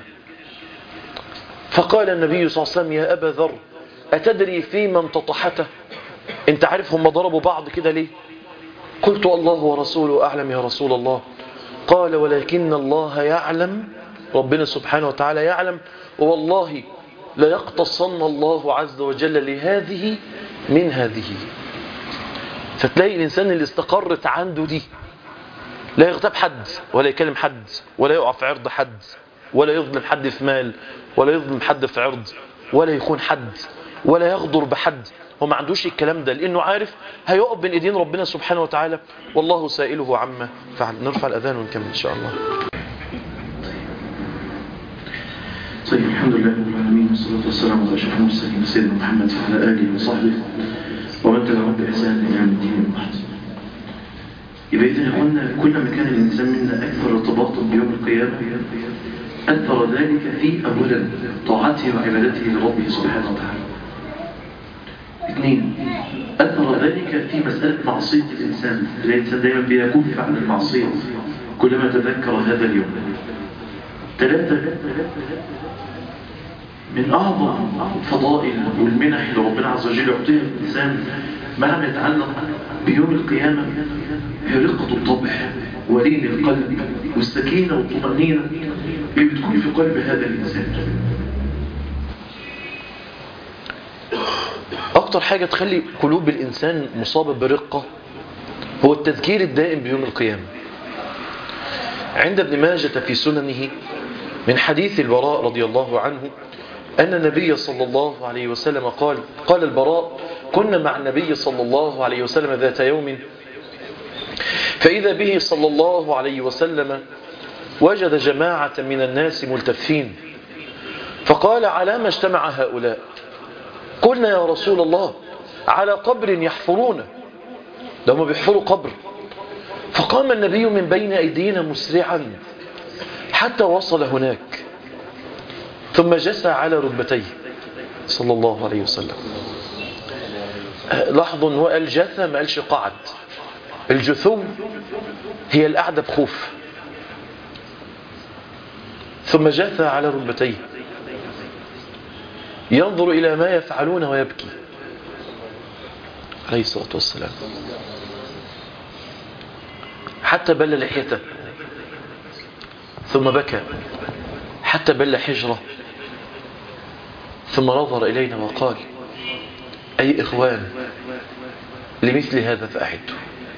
فقال النبي صلى الله عليه وسلم: يا أبا ذر أتدري فيما انتطحته؟ انت عارف هم ضربوا بعض كده ليه؟ قلت: الله ورسوله أعلم يا رسول الله. قال: ولكن الله يعلم، ربنا سبحانه وتعالى يعلم، والله ليقتصن الله عز وجل لهذه من هذه. فتلاقي الإنسان اللي استقرت عنده دي لا يغتاب حد ولا يكلم حد ولا يقع في عرض حد ولا يظلم حد في مال ولا يظلم حد في عرض ولا يخون حد ولا يغدر بحد. هو ما عندوش الكلام ده، لأنه عارف هيقف بين ايدين ربنا سبحانه وتعالى، والله سائله عما فعل. نرفع الأذان ونكمل إن شاء الله. طيب، الحمد لله رب العالمين، والصلاة والسلام على أشرف المرسلين سيدنا محمد وعلى آله وصحبه ومن تبعهم بإحسان إلى يوم الدين. يبقى إذا قلنا كل ما كان الإنسان منا أكثر ارتباطا بيوم القيامة أثر ذلك في أولا طاعته وعبادته لربه سبحانه وتعالى. اثنين، أثر ذلك في مسألة معصية الإنسان، الإنسان دائما بيكف عن المعصية كلما تذكر هذا اليوم. ثلاثة، من أعظم الفضائل والمنح اللي ربنا عز وجل يعطيها الإنسان مع ما يتعلق بيوم القيامة هي رقة الطبع ولين القلب والسكينة والطمأنينة اللي بتكون في قلب هذا الإنسان. أكتر حاجة تخلي قلوب الإنسان مصابة برقة هو التذكير الدائم بيوم القيامة. عند ابن ماجة في سننه من حديث البراء رضي الله عنه أن النبي صلى الله عليه وسلم قال البراء: كنا مع النبي صلى الله عليه وسلم ذات يوم، فإذا به صلى الله عليه وسلم وجد جماعة من الناس ملتفين، فقال: على ما اجتمع هؤلاء؟ قلنا: يا رسول الله، على قبر يحفرونه، ده هم بيحفروا قبر. فقام النبي من بين أيدينا مسرعا حتى وصل هناك، ثم جسى على ركبتيه صلى الله عليه وسلم. لاحظوا أنه قال جثى، ما قالش قعد. الجثو هي القعدة بخوف. ثم جثى على ركبتيه ينظر إلى ما يفعلون ويبكي عليه الصلاة والسلام، حتى بل لحيته، ثم بكى حتى بل حجره، ثم نظر إلينا وقال: أي إخوان، لمثل هذا فأعدوا.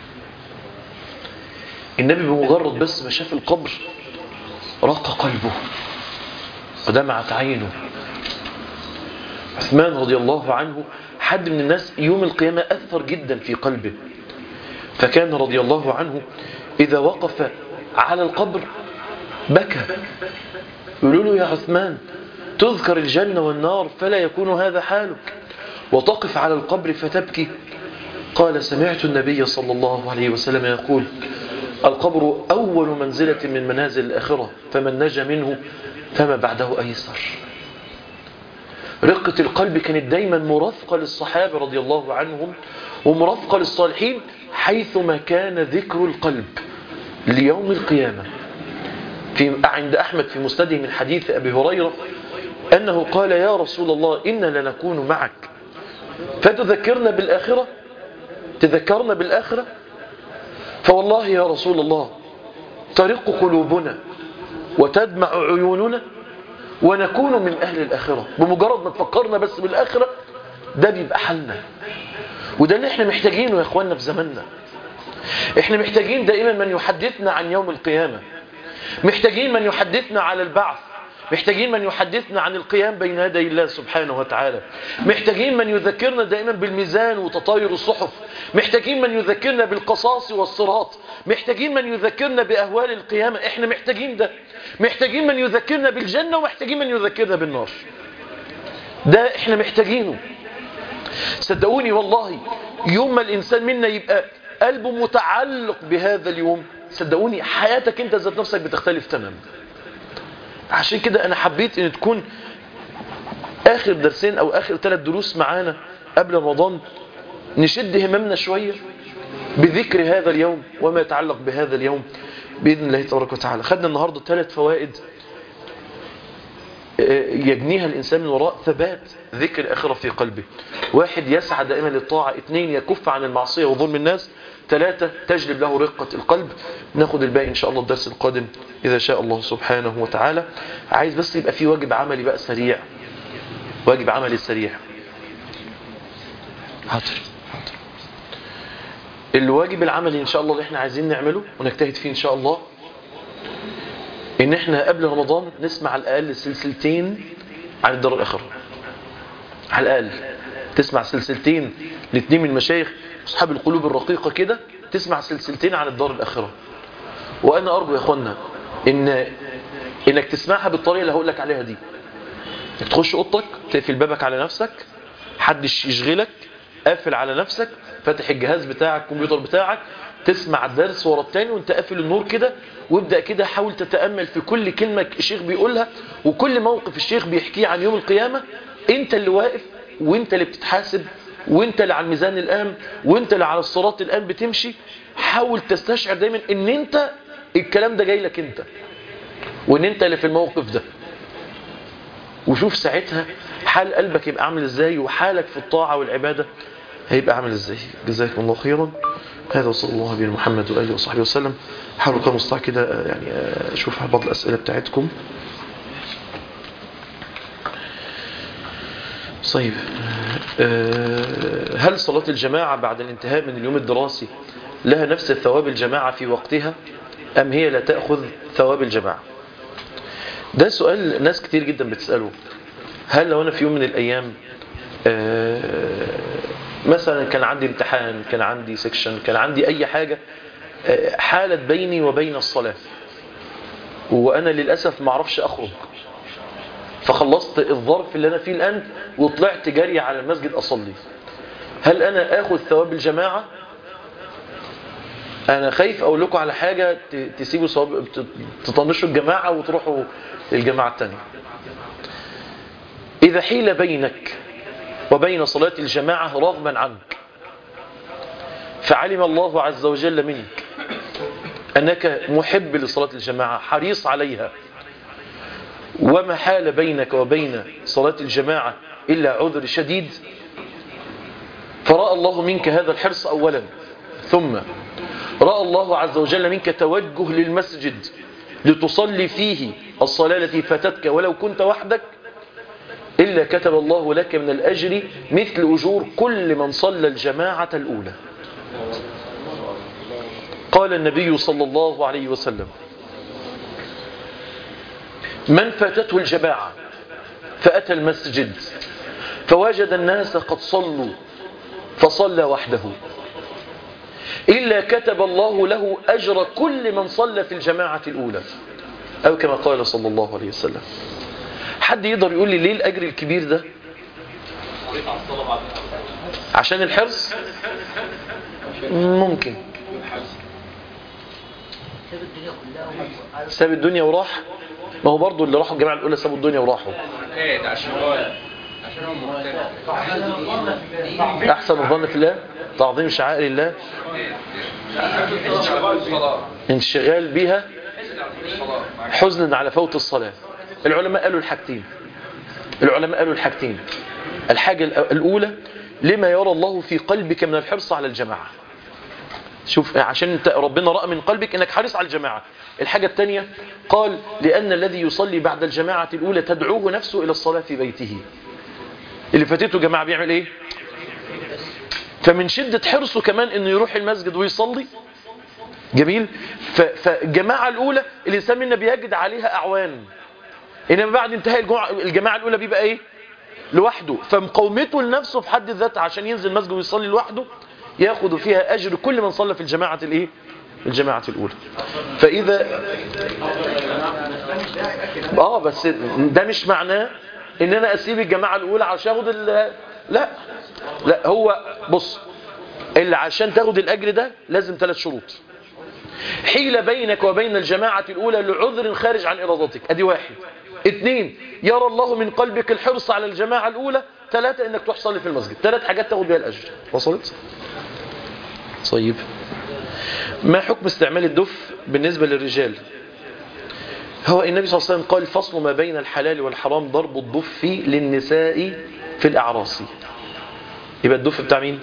النبي بمجرد بس ما شاف القبر رق قلبه ودمعت عينه. عثمان رضي الله عنه حد من الناس يوم القيامة أثر جدا في قلبه، فكان رضي الله عنه إذا وقف على القبر بكى. يقولوا له: يا عثمان، تذكر الجنة والنار فلا يكون هذا حالك، وتقف على القبر فتبكي؟ قال: سمعت النبي صلى الله عليه وسلم يقول: القبر أول منزلة من منازل الآخرة، فمن نجا منه فما بعده أيسر. رقة القلب كانت دايما مرافقة للصحابة رضي الله عنهم ومرافقة للصالحين حيثما كان ذكر القلب ليوم القيامة. عند أحمد في مسنده من حديث أبي هريرة أنه قال يا رسول الله إنا لنكون معك فتذكرنا بالآخرة، تذكرنا بالآخرة. فوالله يا رسول الله ترق قلوبنا وتدمع عيوننا ونكون من أهل الآخرة. بمجرد ما تفكرنا بس بالآخرة ده بيبقى حالنا. وده اللي احنا محتاجينه يا اخواننا في زماننا. احنا محتاجين دائما من يحدثنا عن يوم القيامة، محتاجين من يحدثنا على البعث، محتاجين من يحدثنا عن القيام بين يدي الله سبحانه وتعالى، محتاجين من يذكرنا دائما بالميزان وتطاير الصحف، محتاجين من يذكرنا بالقصاص والصراط، محتاجين من يذكرنا بأهوال القيامة. احنا محتاجين ده، محتاجين من يذكرنا بالجنة ومحتاجين من يذكرنا بالنار. ده احنا محتاجينه. صدقوني والله يوم ما الإنسان منا يبقى قلبه متعلق بهذا اليوم، صدقوني حياتك انت ذات نفسك بتختلف تماما. عشان كده أنا حبيت أن تكون آخر درسين أو آخر 3 دروس معانا قبل رمضان نشد هممنا شوية بذكر هذا اليوم وما يتعلق بهذا اليوم بإذن الله تبارك وتعالى. خدنا النهاردة 3 فوائد يجنيها الإنسان من وراء ثبات ذكر الآخرة في قلبه. 1 يسعى دائما للطاعة، 2 يكف عن المعصية وظلم الناس، 3 تجلب له رقة القلب. ناخد الباقي إن شاء الله الدرس القادم إذا شاء الله سبحانه وتعالى. عايز بس يبقى في واجب عملي بقى سريع، واجب عملي سريع. حاضر. الواجب العملي إن شاء الله اللي احنا عايزين نعمله ونجتهد فيه إن شاء الله، إن احنا قبل رمضان نسمع على الأقل سلسلتين عن الدار الآخرة. على الأقل تسمع سلسلتين ل2 من المشايخ أصحاب القلوب الرقيقة كده، تسمع سلسلتين عن الدار الآخرة. وأنا أرجو يا أخوانا إنك تسمعها بالطريقة اللي هقول لك عليها دي. إنك تخش أوضتك، تقفل بابك على نفسك، حدش يشغلك، قافل على نفسك، فاتح الجهاز بتاعك، الكمبيوتر بتاعك، تسمع الدرس ورا التاني وانت قافل النور كده، وابدأ كده حاول تتأمل في كل كلمة الشيخ بيقولها وكل موقف الشيخ بيحكيه عن يوم القيامة. انت اللي واقف وانت اللي بتتحاسب وانت اللي على الميزان الآن وانت اللي على الصراط الآن بتمشي. حاول تستشعر دايما ان انت الكلام ده جاي لك انت، وان انت اللي في الموقف ده. وشوف ساعتها حال قلبك يبقى عامل ازاي، وحالك في الطاعة والعبادة هيبقى عامل ازاي. جزاكم الله خيرا. هذا وصلى الله على محمد وآله وصحبه وسلم. حاولوا كم مستطاع كده يعني اشوف بعض الأسئلة بتاعتكم. طيب، هل صلاة الجماعة بعد الانتهاء من اليوم الدراسي لها نفس الثواب الجماعة في وقتها أم هي لا تأخذ ثواب الجماعة؟ ده سؤال ناس كتير جدا بتسأله. هل لو أنا في يوم من الأيام مثلا كان عندي امتحان، كان عندي سكشن، كان عندي أي حاجة حالت بيني وبين الصلاة وأنا للأسف ما اعرفش أخرج، فخلصت الظرف اللي أنا فيه الآن وطلعت جري على المسجد أصلي، هل أنا أخذ ثواب الجماعة؟ أنا خايف أقول لكم على حاجة تسيبوا ثواب، تطنشوا الجماعة وتروحوا للجماعة التانية. إذا حيل بينك وبين صلاة الجماعة رغما عنك، فعلم الله عز وجل منك أنك محب لصلاة الجماعة حريص عليها، وما حال بينك وبين صلاة الجماعة إلا عذر شديد، فرأى الله منك هذا الحرص أولا، ثم رأى الله عز وجل منك توجه للمسجد لتصلي فيه الصلاة التي فاتتك ولو كنت وحدك، إلا كتب الله لك من الأجر مثل أجور كل من صلى الجماعة الأولى. قال النبي صلى الله عليه وسلم: من فاتته الجماعة فأتى المسجد فوجد الناس قد صلوا فصلى وحده، إلا كتب الله له أجر كل من صلى في الجماعة الأولى، أو كما قال صلى الله عليه وسلم. حد يقدر يقول لي ليه الأجر الكبير ده؟ عشان الحرص؟ ممكن ساب الدنيا وراح. ما هو برضو اللي راحوا الجماعة الأولى سابوا الدنيا وراحوا. أحسن الظن في الله، تعظيم شعائر الله، انشغال بها، حزن على فوت الصلاة. العلماء قالوا الحاجتين. العلماء قالوا الحاجتين. الحاجة الأولى لما يرى الله في قلبك من الحرص على الجماعة. شوف عشان انت ربنا رأى من قلبك انك حريص على الجماعة. الحاجة الثانية قال لأن الذي يصلي بعد الجماعة الأولى تدعوه نفسه إلى الصلاة في بيته. اللي فاتته جماعة بيعمل ايه؟ فمن شدة حرصه كمان انه يروح المسجد ويصلي. جميل. فالجماعة الأولى الإنسان منا بيجد عليها أعوان، إنما بعد انتهاء الجماعة الأولى بيبقى ايه؟ لوحده. فمقومته لنفسه في حد ذاته عشان ينزل المسجد ويصلي لوحده ياخذ فيها أجر كل من صلى في الجماعة الايه؟ الجماعة الأولى. فإذا بس ده مش معناه ان انا اسيب الجماعة الأولى عشان اخد لا هو بص، اللي عشان تاخد الأجر ده لازم 3 شروط. حيل بينك وبين الجماعة الأولى لعذر خارج عن إرادتك، ادي 1. 2 يرى الله من قلبك الحرص على الجماعة الأولى. 3 انك تروح تصلي في المسجد. 3 حاجات تاخد بها الأجر. وصلت؟ طيب، ما حكم استعمال الدف بالنسبة للرجال؟ هو النبي صلى الله عليه وسلم قال فصل ما بين الحلال والحرام ضرب الدف للنساء في الأعراس. يبقى الدف بتاع مين؟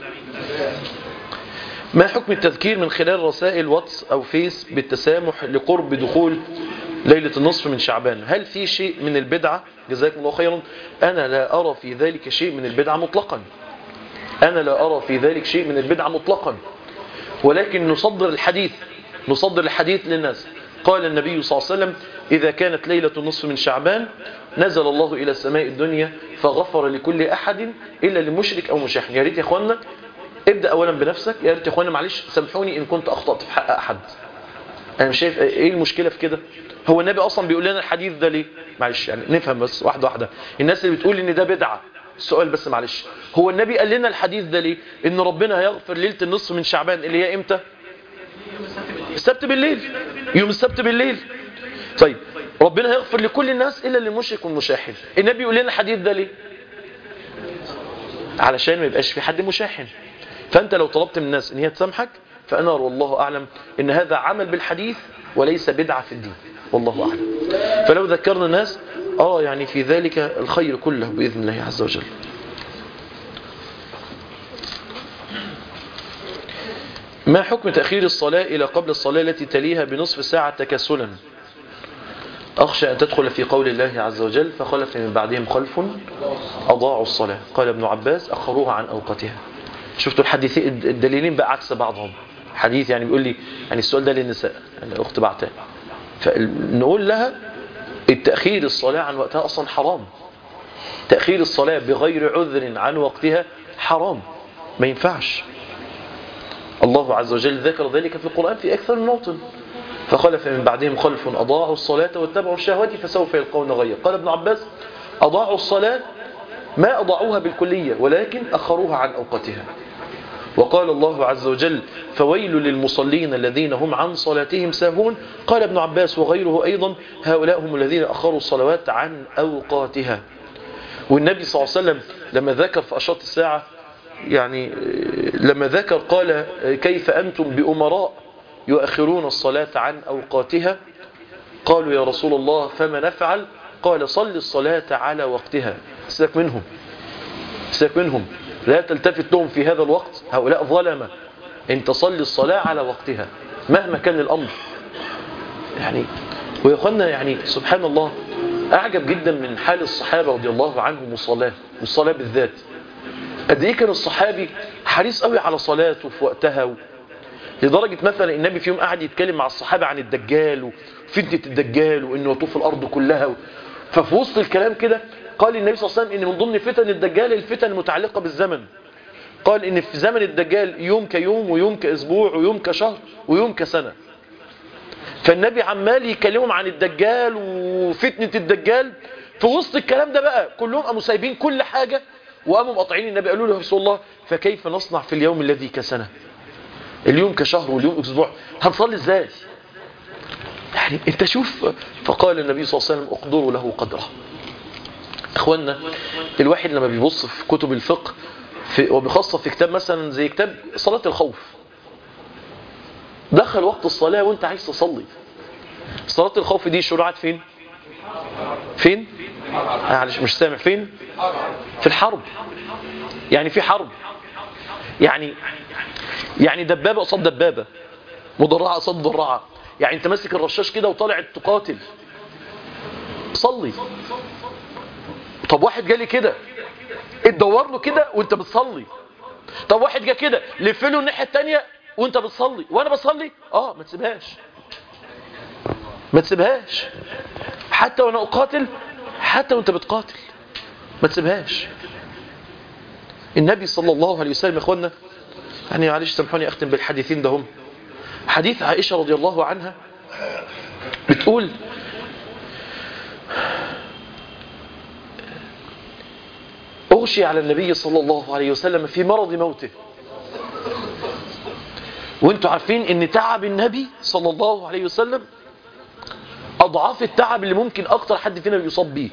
ما حكم التذكير من خلال رسائل واتس أو فيس بالتسامح لقرب دخول ليلة النصف من شعبان؟ هل في شيء من البدعة؟ جزاكم الله خيرا. أنا لا أرى في ذلك شيء من البدعة مطلقا. أنا لا أرى في ذلك شيء من البدعة مطلقا، ولكن نصدر الحديث للناس. قال النبي صلى الله عليه وسلم إذا كانت ليلة النصف من شعبان نزل الله إلى السماء الدنيا فغفر لكل أحد إلا لمشرك أو مشاحن. يا ريت يا أخوانا ابدأ أولا بنفسك. يا ريت يا أخوانا معلش سامحوني إن كنت أخطأت في حق أحد. أنا مش شايف إيه المشكلة في كده. هو النبي أصلا بيقول لنا الحديث ده ليه؟ معلش يعني نفهم بس واحدة واحدة. الناس اللي بتقول إن ده بدعة، السؤال بس معلش، هو النبي قال لنا الحديث ده ليه؟ إن ربنا هيغفر ليلة النصف من شعبان اللي هي إمتى؟ السبت بالليل. يوم السبت بالليل. طيب ربنا هيغفر لكل الناس إلا للمشرك والمشاحن. النبي يقول لنا الحديث ده ليه؟ علشان ما يبقاش في حد مشاحن. فأنت لو طلبت من الناس إن هي تسامحك فأنا والله أعلم إن هذا عمل بالحديث وليس بدعة في الدين، والله أعلم. فلو ذكرنا الناس يعني في ذلك الخير كله بإذن الله عز وجل. ما حكم تأخير الصلاة إلى قبل الصلاة التي تليها بنصف ساعة تكاسلا؟ أخشى أن تدخل في قول الله عز وجل فخلف من بعدهم خلف أضاعوا الصلاة. قال ابن عباس أخروها عن أوقاتها. شفتوا الحديثين الدليلين بقى عكس بعضهم. حديث يعني بيقول لي يعني السؤال ده للنساء، يعني الأخت بعتها، فنقول لها التأخير الصلاة عن وقتها أصلا حرام. تأخير الصلاة بغير عذر عن وقتها حرام، ما ينفعش. الله عز وجل ذكر ذلك في القرآن في أكثر من موطن. فخلف من بعدهم خلف أضاعوا الصلاة واتبعوا الشهوات فسوف يلقون غيا. قال ابن عباس أضاعوا الصلاة ما أضاعوها بالكلية ولكن أخروها عن أوقاتها. وقال الله عز وجل فويل للمصلين الذين هم عن صلاتهم ساهون. قال ابن عباس وغيره أيضا هؤلاء هم الذين أخروا الصلوات عن أوقاتها. والنبي صلى الله عليه وسلم لما ذكر في أشراط الساعة يعني لما ذكر قال كيف أنتم بأمراء يؤخرون الصلاة عن أوقاتها؟ قالوا يا رسول الله فما نفعل؟ قال صل الصلاة على وقتها. سيبك منهم لا تلتفت لهم في هذا الوقت، هؤلاء ظلمة. انت صلي الصلاة على وقتها مهما كان الأمر. يعني ويا اخوانا يعني سبحان الله أعجب جدا من حال الصحابة رضي الله عنهم والصلاة بالذات. قد ايه كان الصحابي حريص قوي على صلاته في وقتها، لدرجة مثلا النبي في يوم قاعد يتكلم مع الصحابة عن الدجال وفتنة الدجال وانه يطوف الارض كلها. ففي وسط الكلام كده قال النبي صلى الله عليه وسلم ان من ضمن فتن الدجال الفتن المتعلقة بالزمن. قال ان في زمن الدجال يوم كيوم ويوم كاسبوع ويوم كشهر ويوم كسنة. فالنبي عمال يكلمهم عن الدجال وفتنة الدجال. في وسط الكلام ده بقى كلهم قاموا سايبين كل حاجة وقاموا مقاطعين النبي. قالوا له يا رسول الله فكيف نصنع في اليوم الذي كسنة؟ اليوم كشهر واليوم اسبوع هنصلي ازاي؟ يعني انت شوف. فقال النبي صلى الله عليه وسلم اقدروا له قدره. اخوانا الواحد لما بيبص في كتب الفقه وبخاصة في كتاب مثلا زي كتاب صلاة الخوف، دخل وقت الصلاة وانت عايز تصلي. صلاة الخوف دي شرعت فين؟ معلش مش سامع. فين؟ في الحرب. يعني في حرب، يعني دبابة قصاد دبابة، مدرعة قصاد مدرعة. يعني انت ماسك الرشاش كده وطالع تقاتل، صلي. طب واحد جالي كده اتدور له كده وانت بتصلي. طب واحد جا كده لف له الناحية التانية وانت بتصلي وانا بصلي. ما تسيبهاش، ما تسيبهاش. حتى وانا اقاتل، حتى وانت بتقاتل ما تسيبهاش. النبي صلى الله عليه وسلم يا اخوانا، يعني معلش سامحوني اختم بالحديثين ده. هم حديث عائشة رضي الله عنها بتقول: أغشي على النبي صلى الله عليه وسلم في مرض موته. وانتوا عارفين ان تعب النبي صلى الله عليه وسلم أضعاف التعب اللي ممكن أكتر حد فينا يصاب به.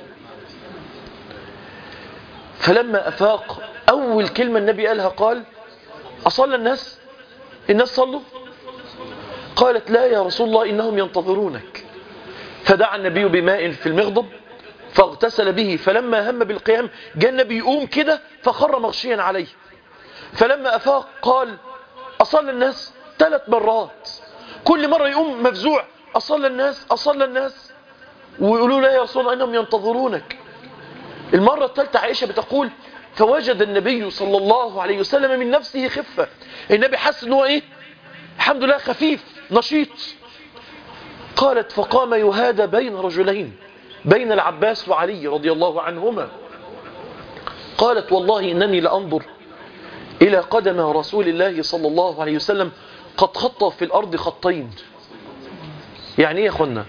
فلما أفاق أول كلمة النبي قالها قال: أصلى الناس صلوا؟ قالت: لا يا رسول الله إنهم ينتظرونك. فدعا النبي بماء في المغضب فاغتسل به. فلما هم بالقيام جاء النبي يقوم كده فخر مغشيا عليه. فلما أفاق قال: أصلى الناس 3 مرات. كل مرة يقوم مفزوع: أصلى الناس، أصلى الناس. ويقولوا: لا يا رسول الله إنهم ينتظرونك. المرة الثالثة عائشة بتقول: فوجد النبي صلى الله عليه وسلم من نفسه خفة. النبي حس إنه إيه؟ الحمد لله خفيف نشيط. قالت: فقام يهادى بين رجلين، بين العباس وعلي رضي الله عنهما. قالت: والله إنني لأنظر إلى قدم رسول الله صلى الله عليه وسلم قد خط في الأرض خطين. يعني إيه يا أخوانا؟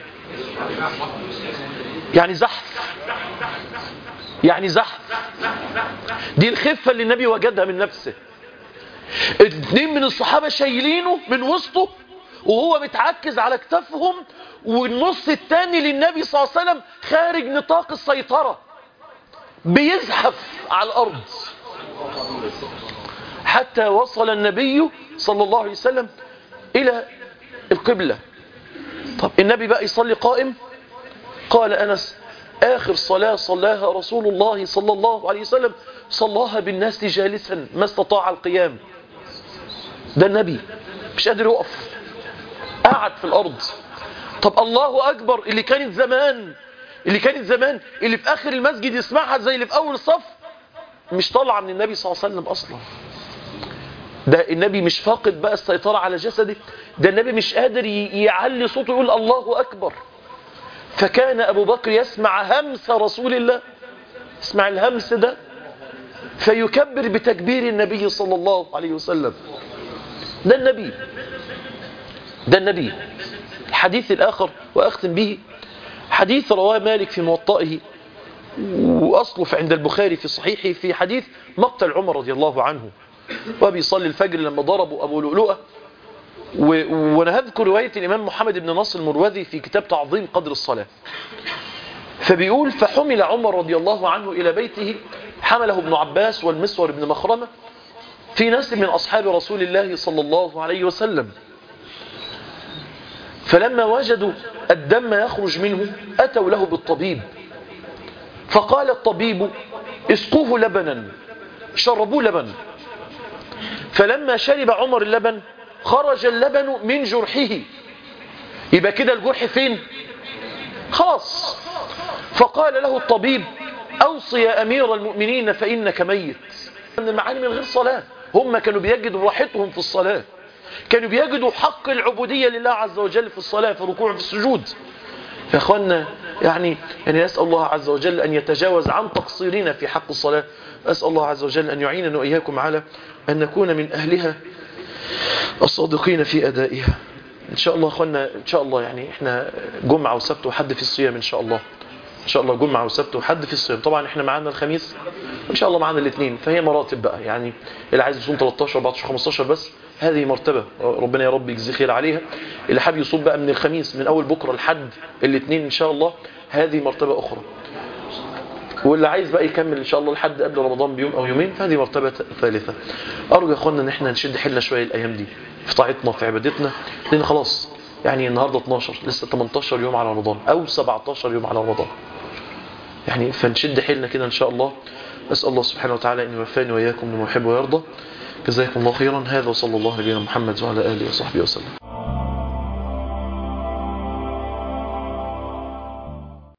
يعني زحف، يعني زحف. دي الخفة اللي النبي وجدها من نفسه. 2 من الصحابة شايلينه من وسطه وهو متعكز على كتفهم، والنص الثاني للنبي صلى الله عليه وسلم خارج نطاق السيطرة بيزحف على الأرض حتى وصل النبي صلى الله عليه وسلم إلى القبلة. طب النبي بقى يصلي قائم. قال أنس: آخر صلاة صلاها رسول الله صلى الله عليه وسلم صلاها بالناس جالسا ما استطاع القيام. ده النبي مش قادر يقف، قاعد في الأرض. طب الله أكبر اللي كانت زمان اللي في آخر المسجد يسمعها زي اللي في أول الصف، مش طالعة من النبي صلى الله عليه وسلم أصلا. ده النبي مش فاقد بقى السيطرة على جسده، ده النبي مش قادر يعلي صوته يقول الله أكبر. فكان أبو بكر يسمع همس رسول الله، اسمع الهمس ده، فيكبر بتكبير النبي صلى الله عليه وسلم. ده النبي. الحديث الآخر وأختم به، حديث رواه مالك في موطئه وأصله عند البخاري في صحيحه، في حديث مقتل عمر رضي الله عنه وبيصلي الفجر لما ضربوا أبو لؤلؤة. وأنا هذكر رواية الإمام محمد بن نصر المروذي في كتاب تعظيم قدر الصلاة. فبيقول: فحمل عمر رضي الله عنه إلى بيته، حمله ابن عباس والمسور بن مخرمة في ناس من أصحاب رسول الله صلى الله عليه وسلم. فلما وجدوا الدم يخرج منه أتوا له بالطبيب، فقال الطبيب: اسقوه لبنا، شربوه لبن. فلما شرب عمر اللبن خرج اللبن من جرحه. يبقى كده الجرح فين؟ خلاص. فقال له الطبيب: أوصي يا أمير المؤمنين فإنك ميت. من المعاني من غير صلاة، هم كانوا بيجدوا راحتهم في الصلاة، كانوا بيجدوا حق العبودية لله عز وجل في الصلاة، في الركوع في السجود. يا أخوانا يعني نسأل الله عز وجل أن يتجاوز عن تقصيرنا في حق الصلاة. أسأل الله عز وجل أن يعيننا وإياكم على أن نكون من أهلها الصادقين في أدائها. إن شاء الله أخوانا، إن شاء الله يعني إحنا جمعة وسبت وحد في الصيام إن شاء الله. إن شاء الله جمعة وسبت وحد في الصيام. طبعا إحنا معانا الخميس، إن شاء الله معانا الاثنين، فهي مراتب بقى. يعني اللي عايز يصوم 13 14 15 بس هذه مرتبة، ربنا يا رب يجزي خير عليها. اللي حابب يصوم بقى من الخميس من أول بكرة لحد الاثنين إن شاء الله هذه مرتبة أخرى. واللي عايز بقى يكمل إن شاء الله لحد قبل رمضان بيوم أو يومين فهذه مرتبة ثالثة. أرجو يا أخوانا إن إحنا نشد حيلنا شوية الأيام دي في طاعتنا في عبادتنا، لأن خلاص يعني النهاردة 12 لسه 18 يوم على رمضان أو 17 يوم على رمضان. يعني فنشد حيلنا كده إن شاء الله. أسأل الله سبحانه وتعالى أن يوفقني وإياكم لما يحب ويرضى. جزاكم الله خيرا. هذا وصلى الله على نبينا محمد وعلى آله وصحبه وسلم.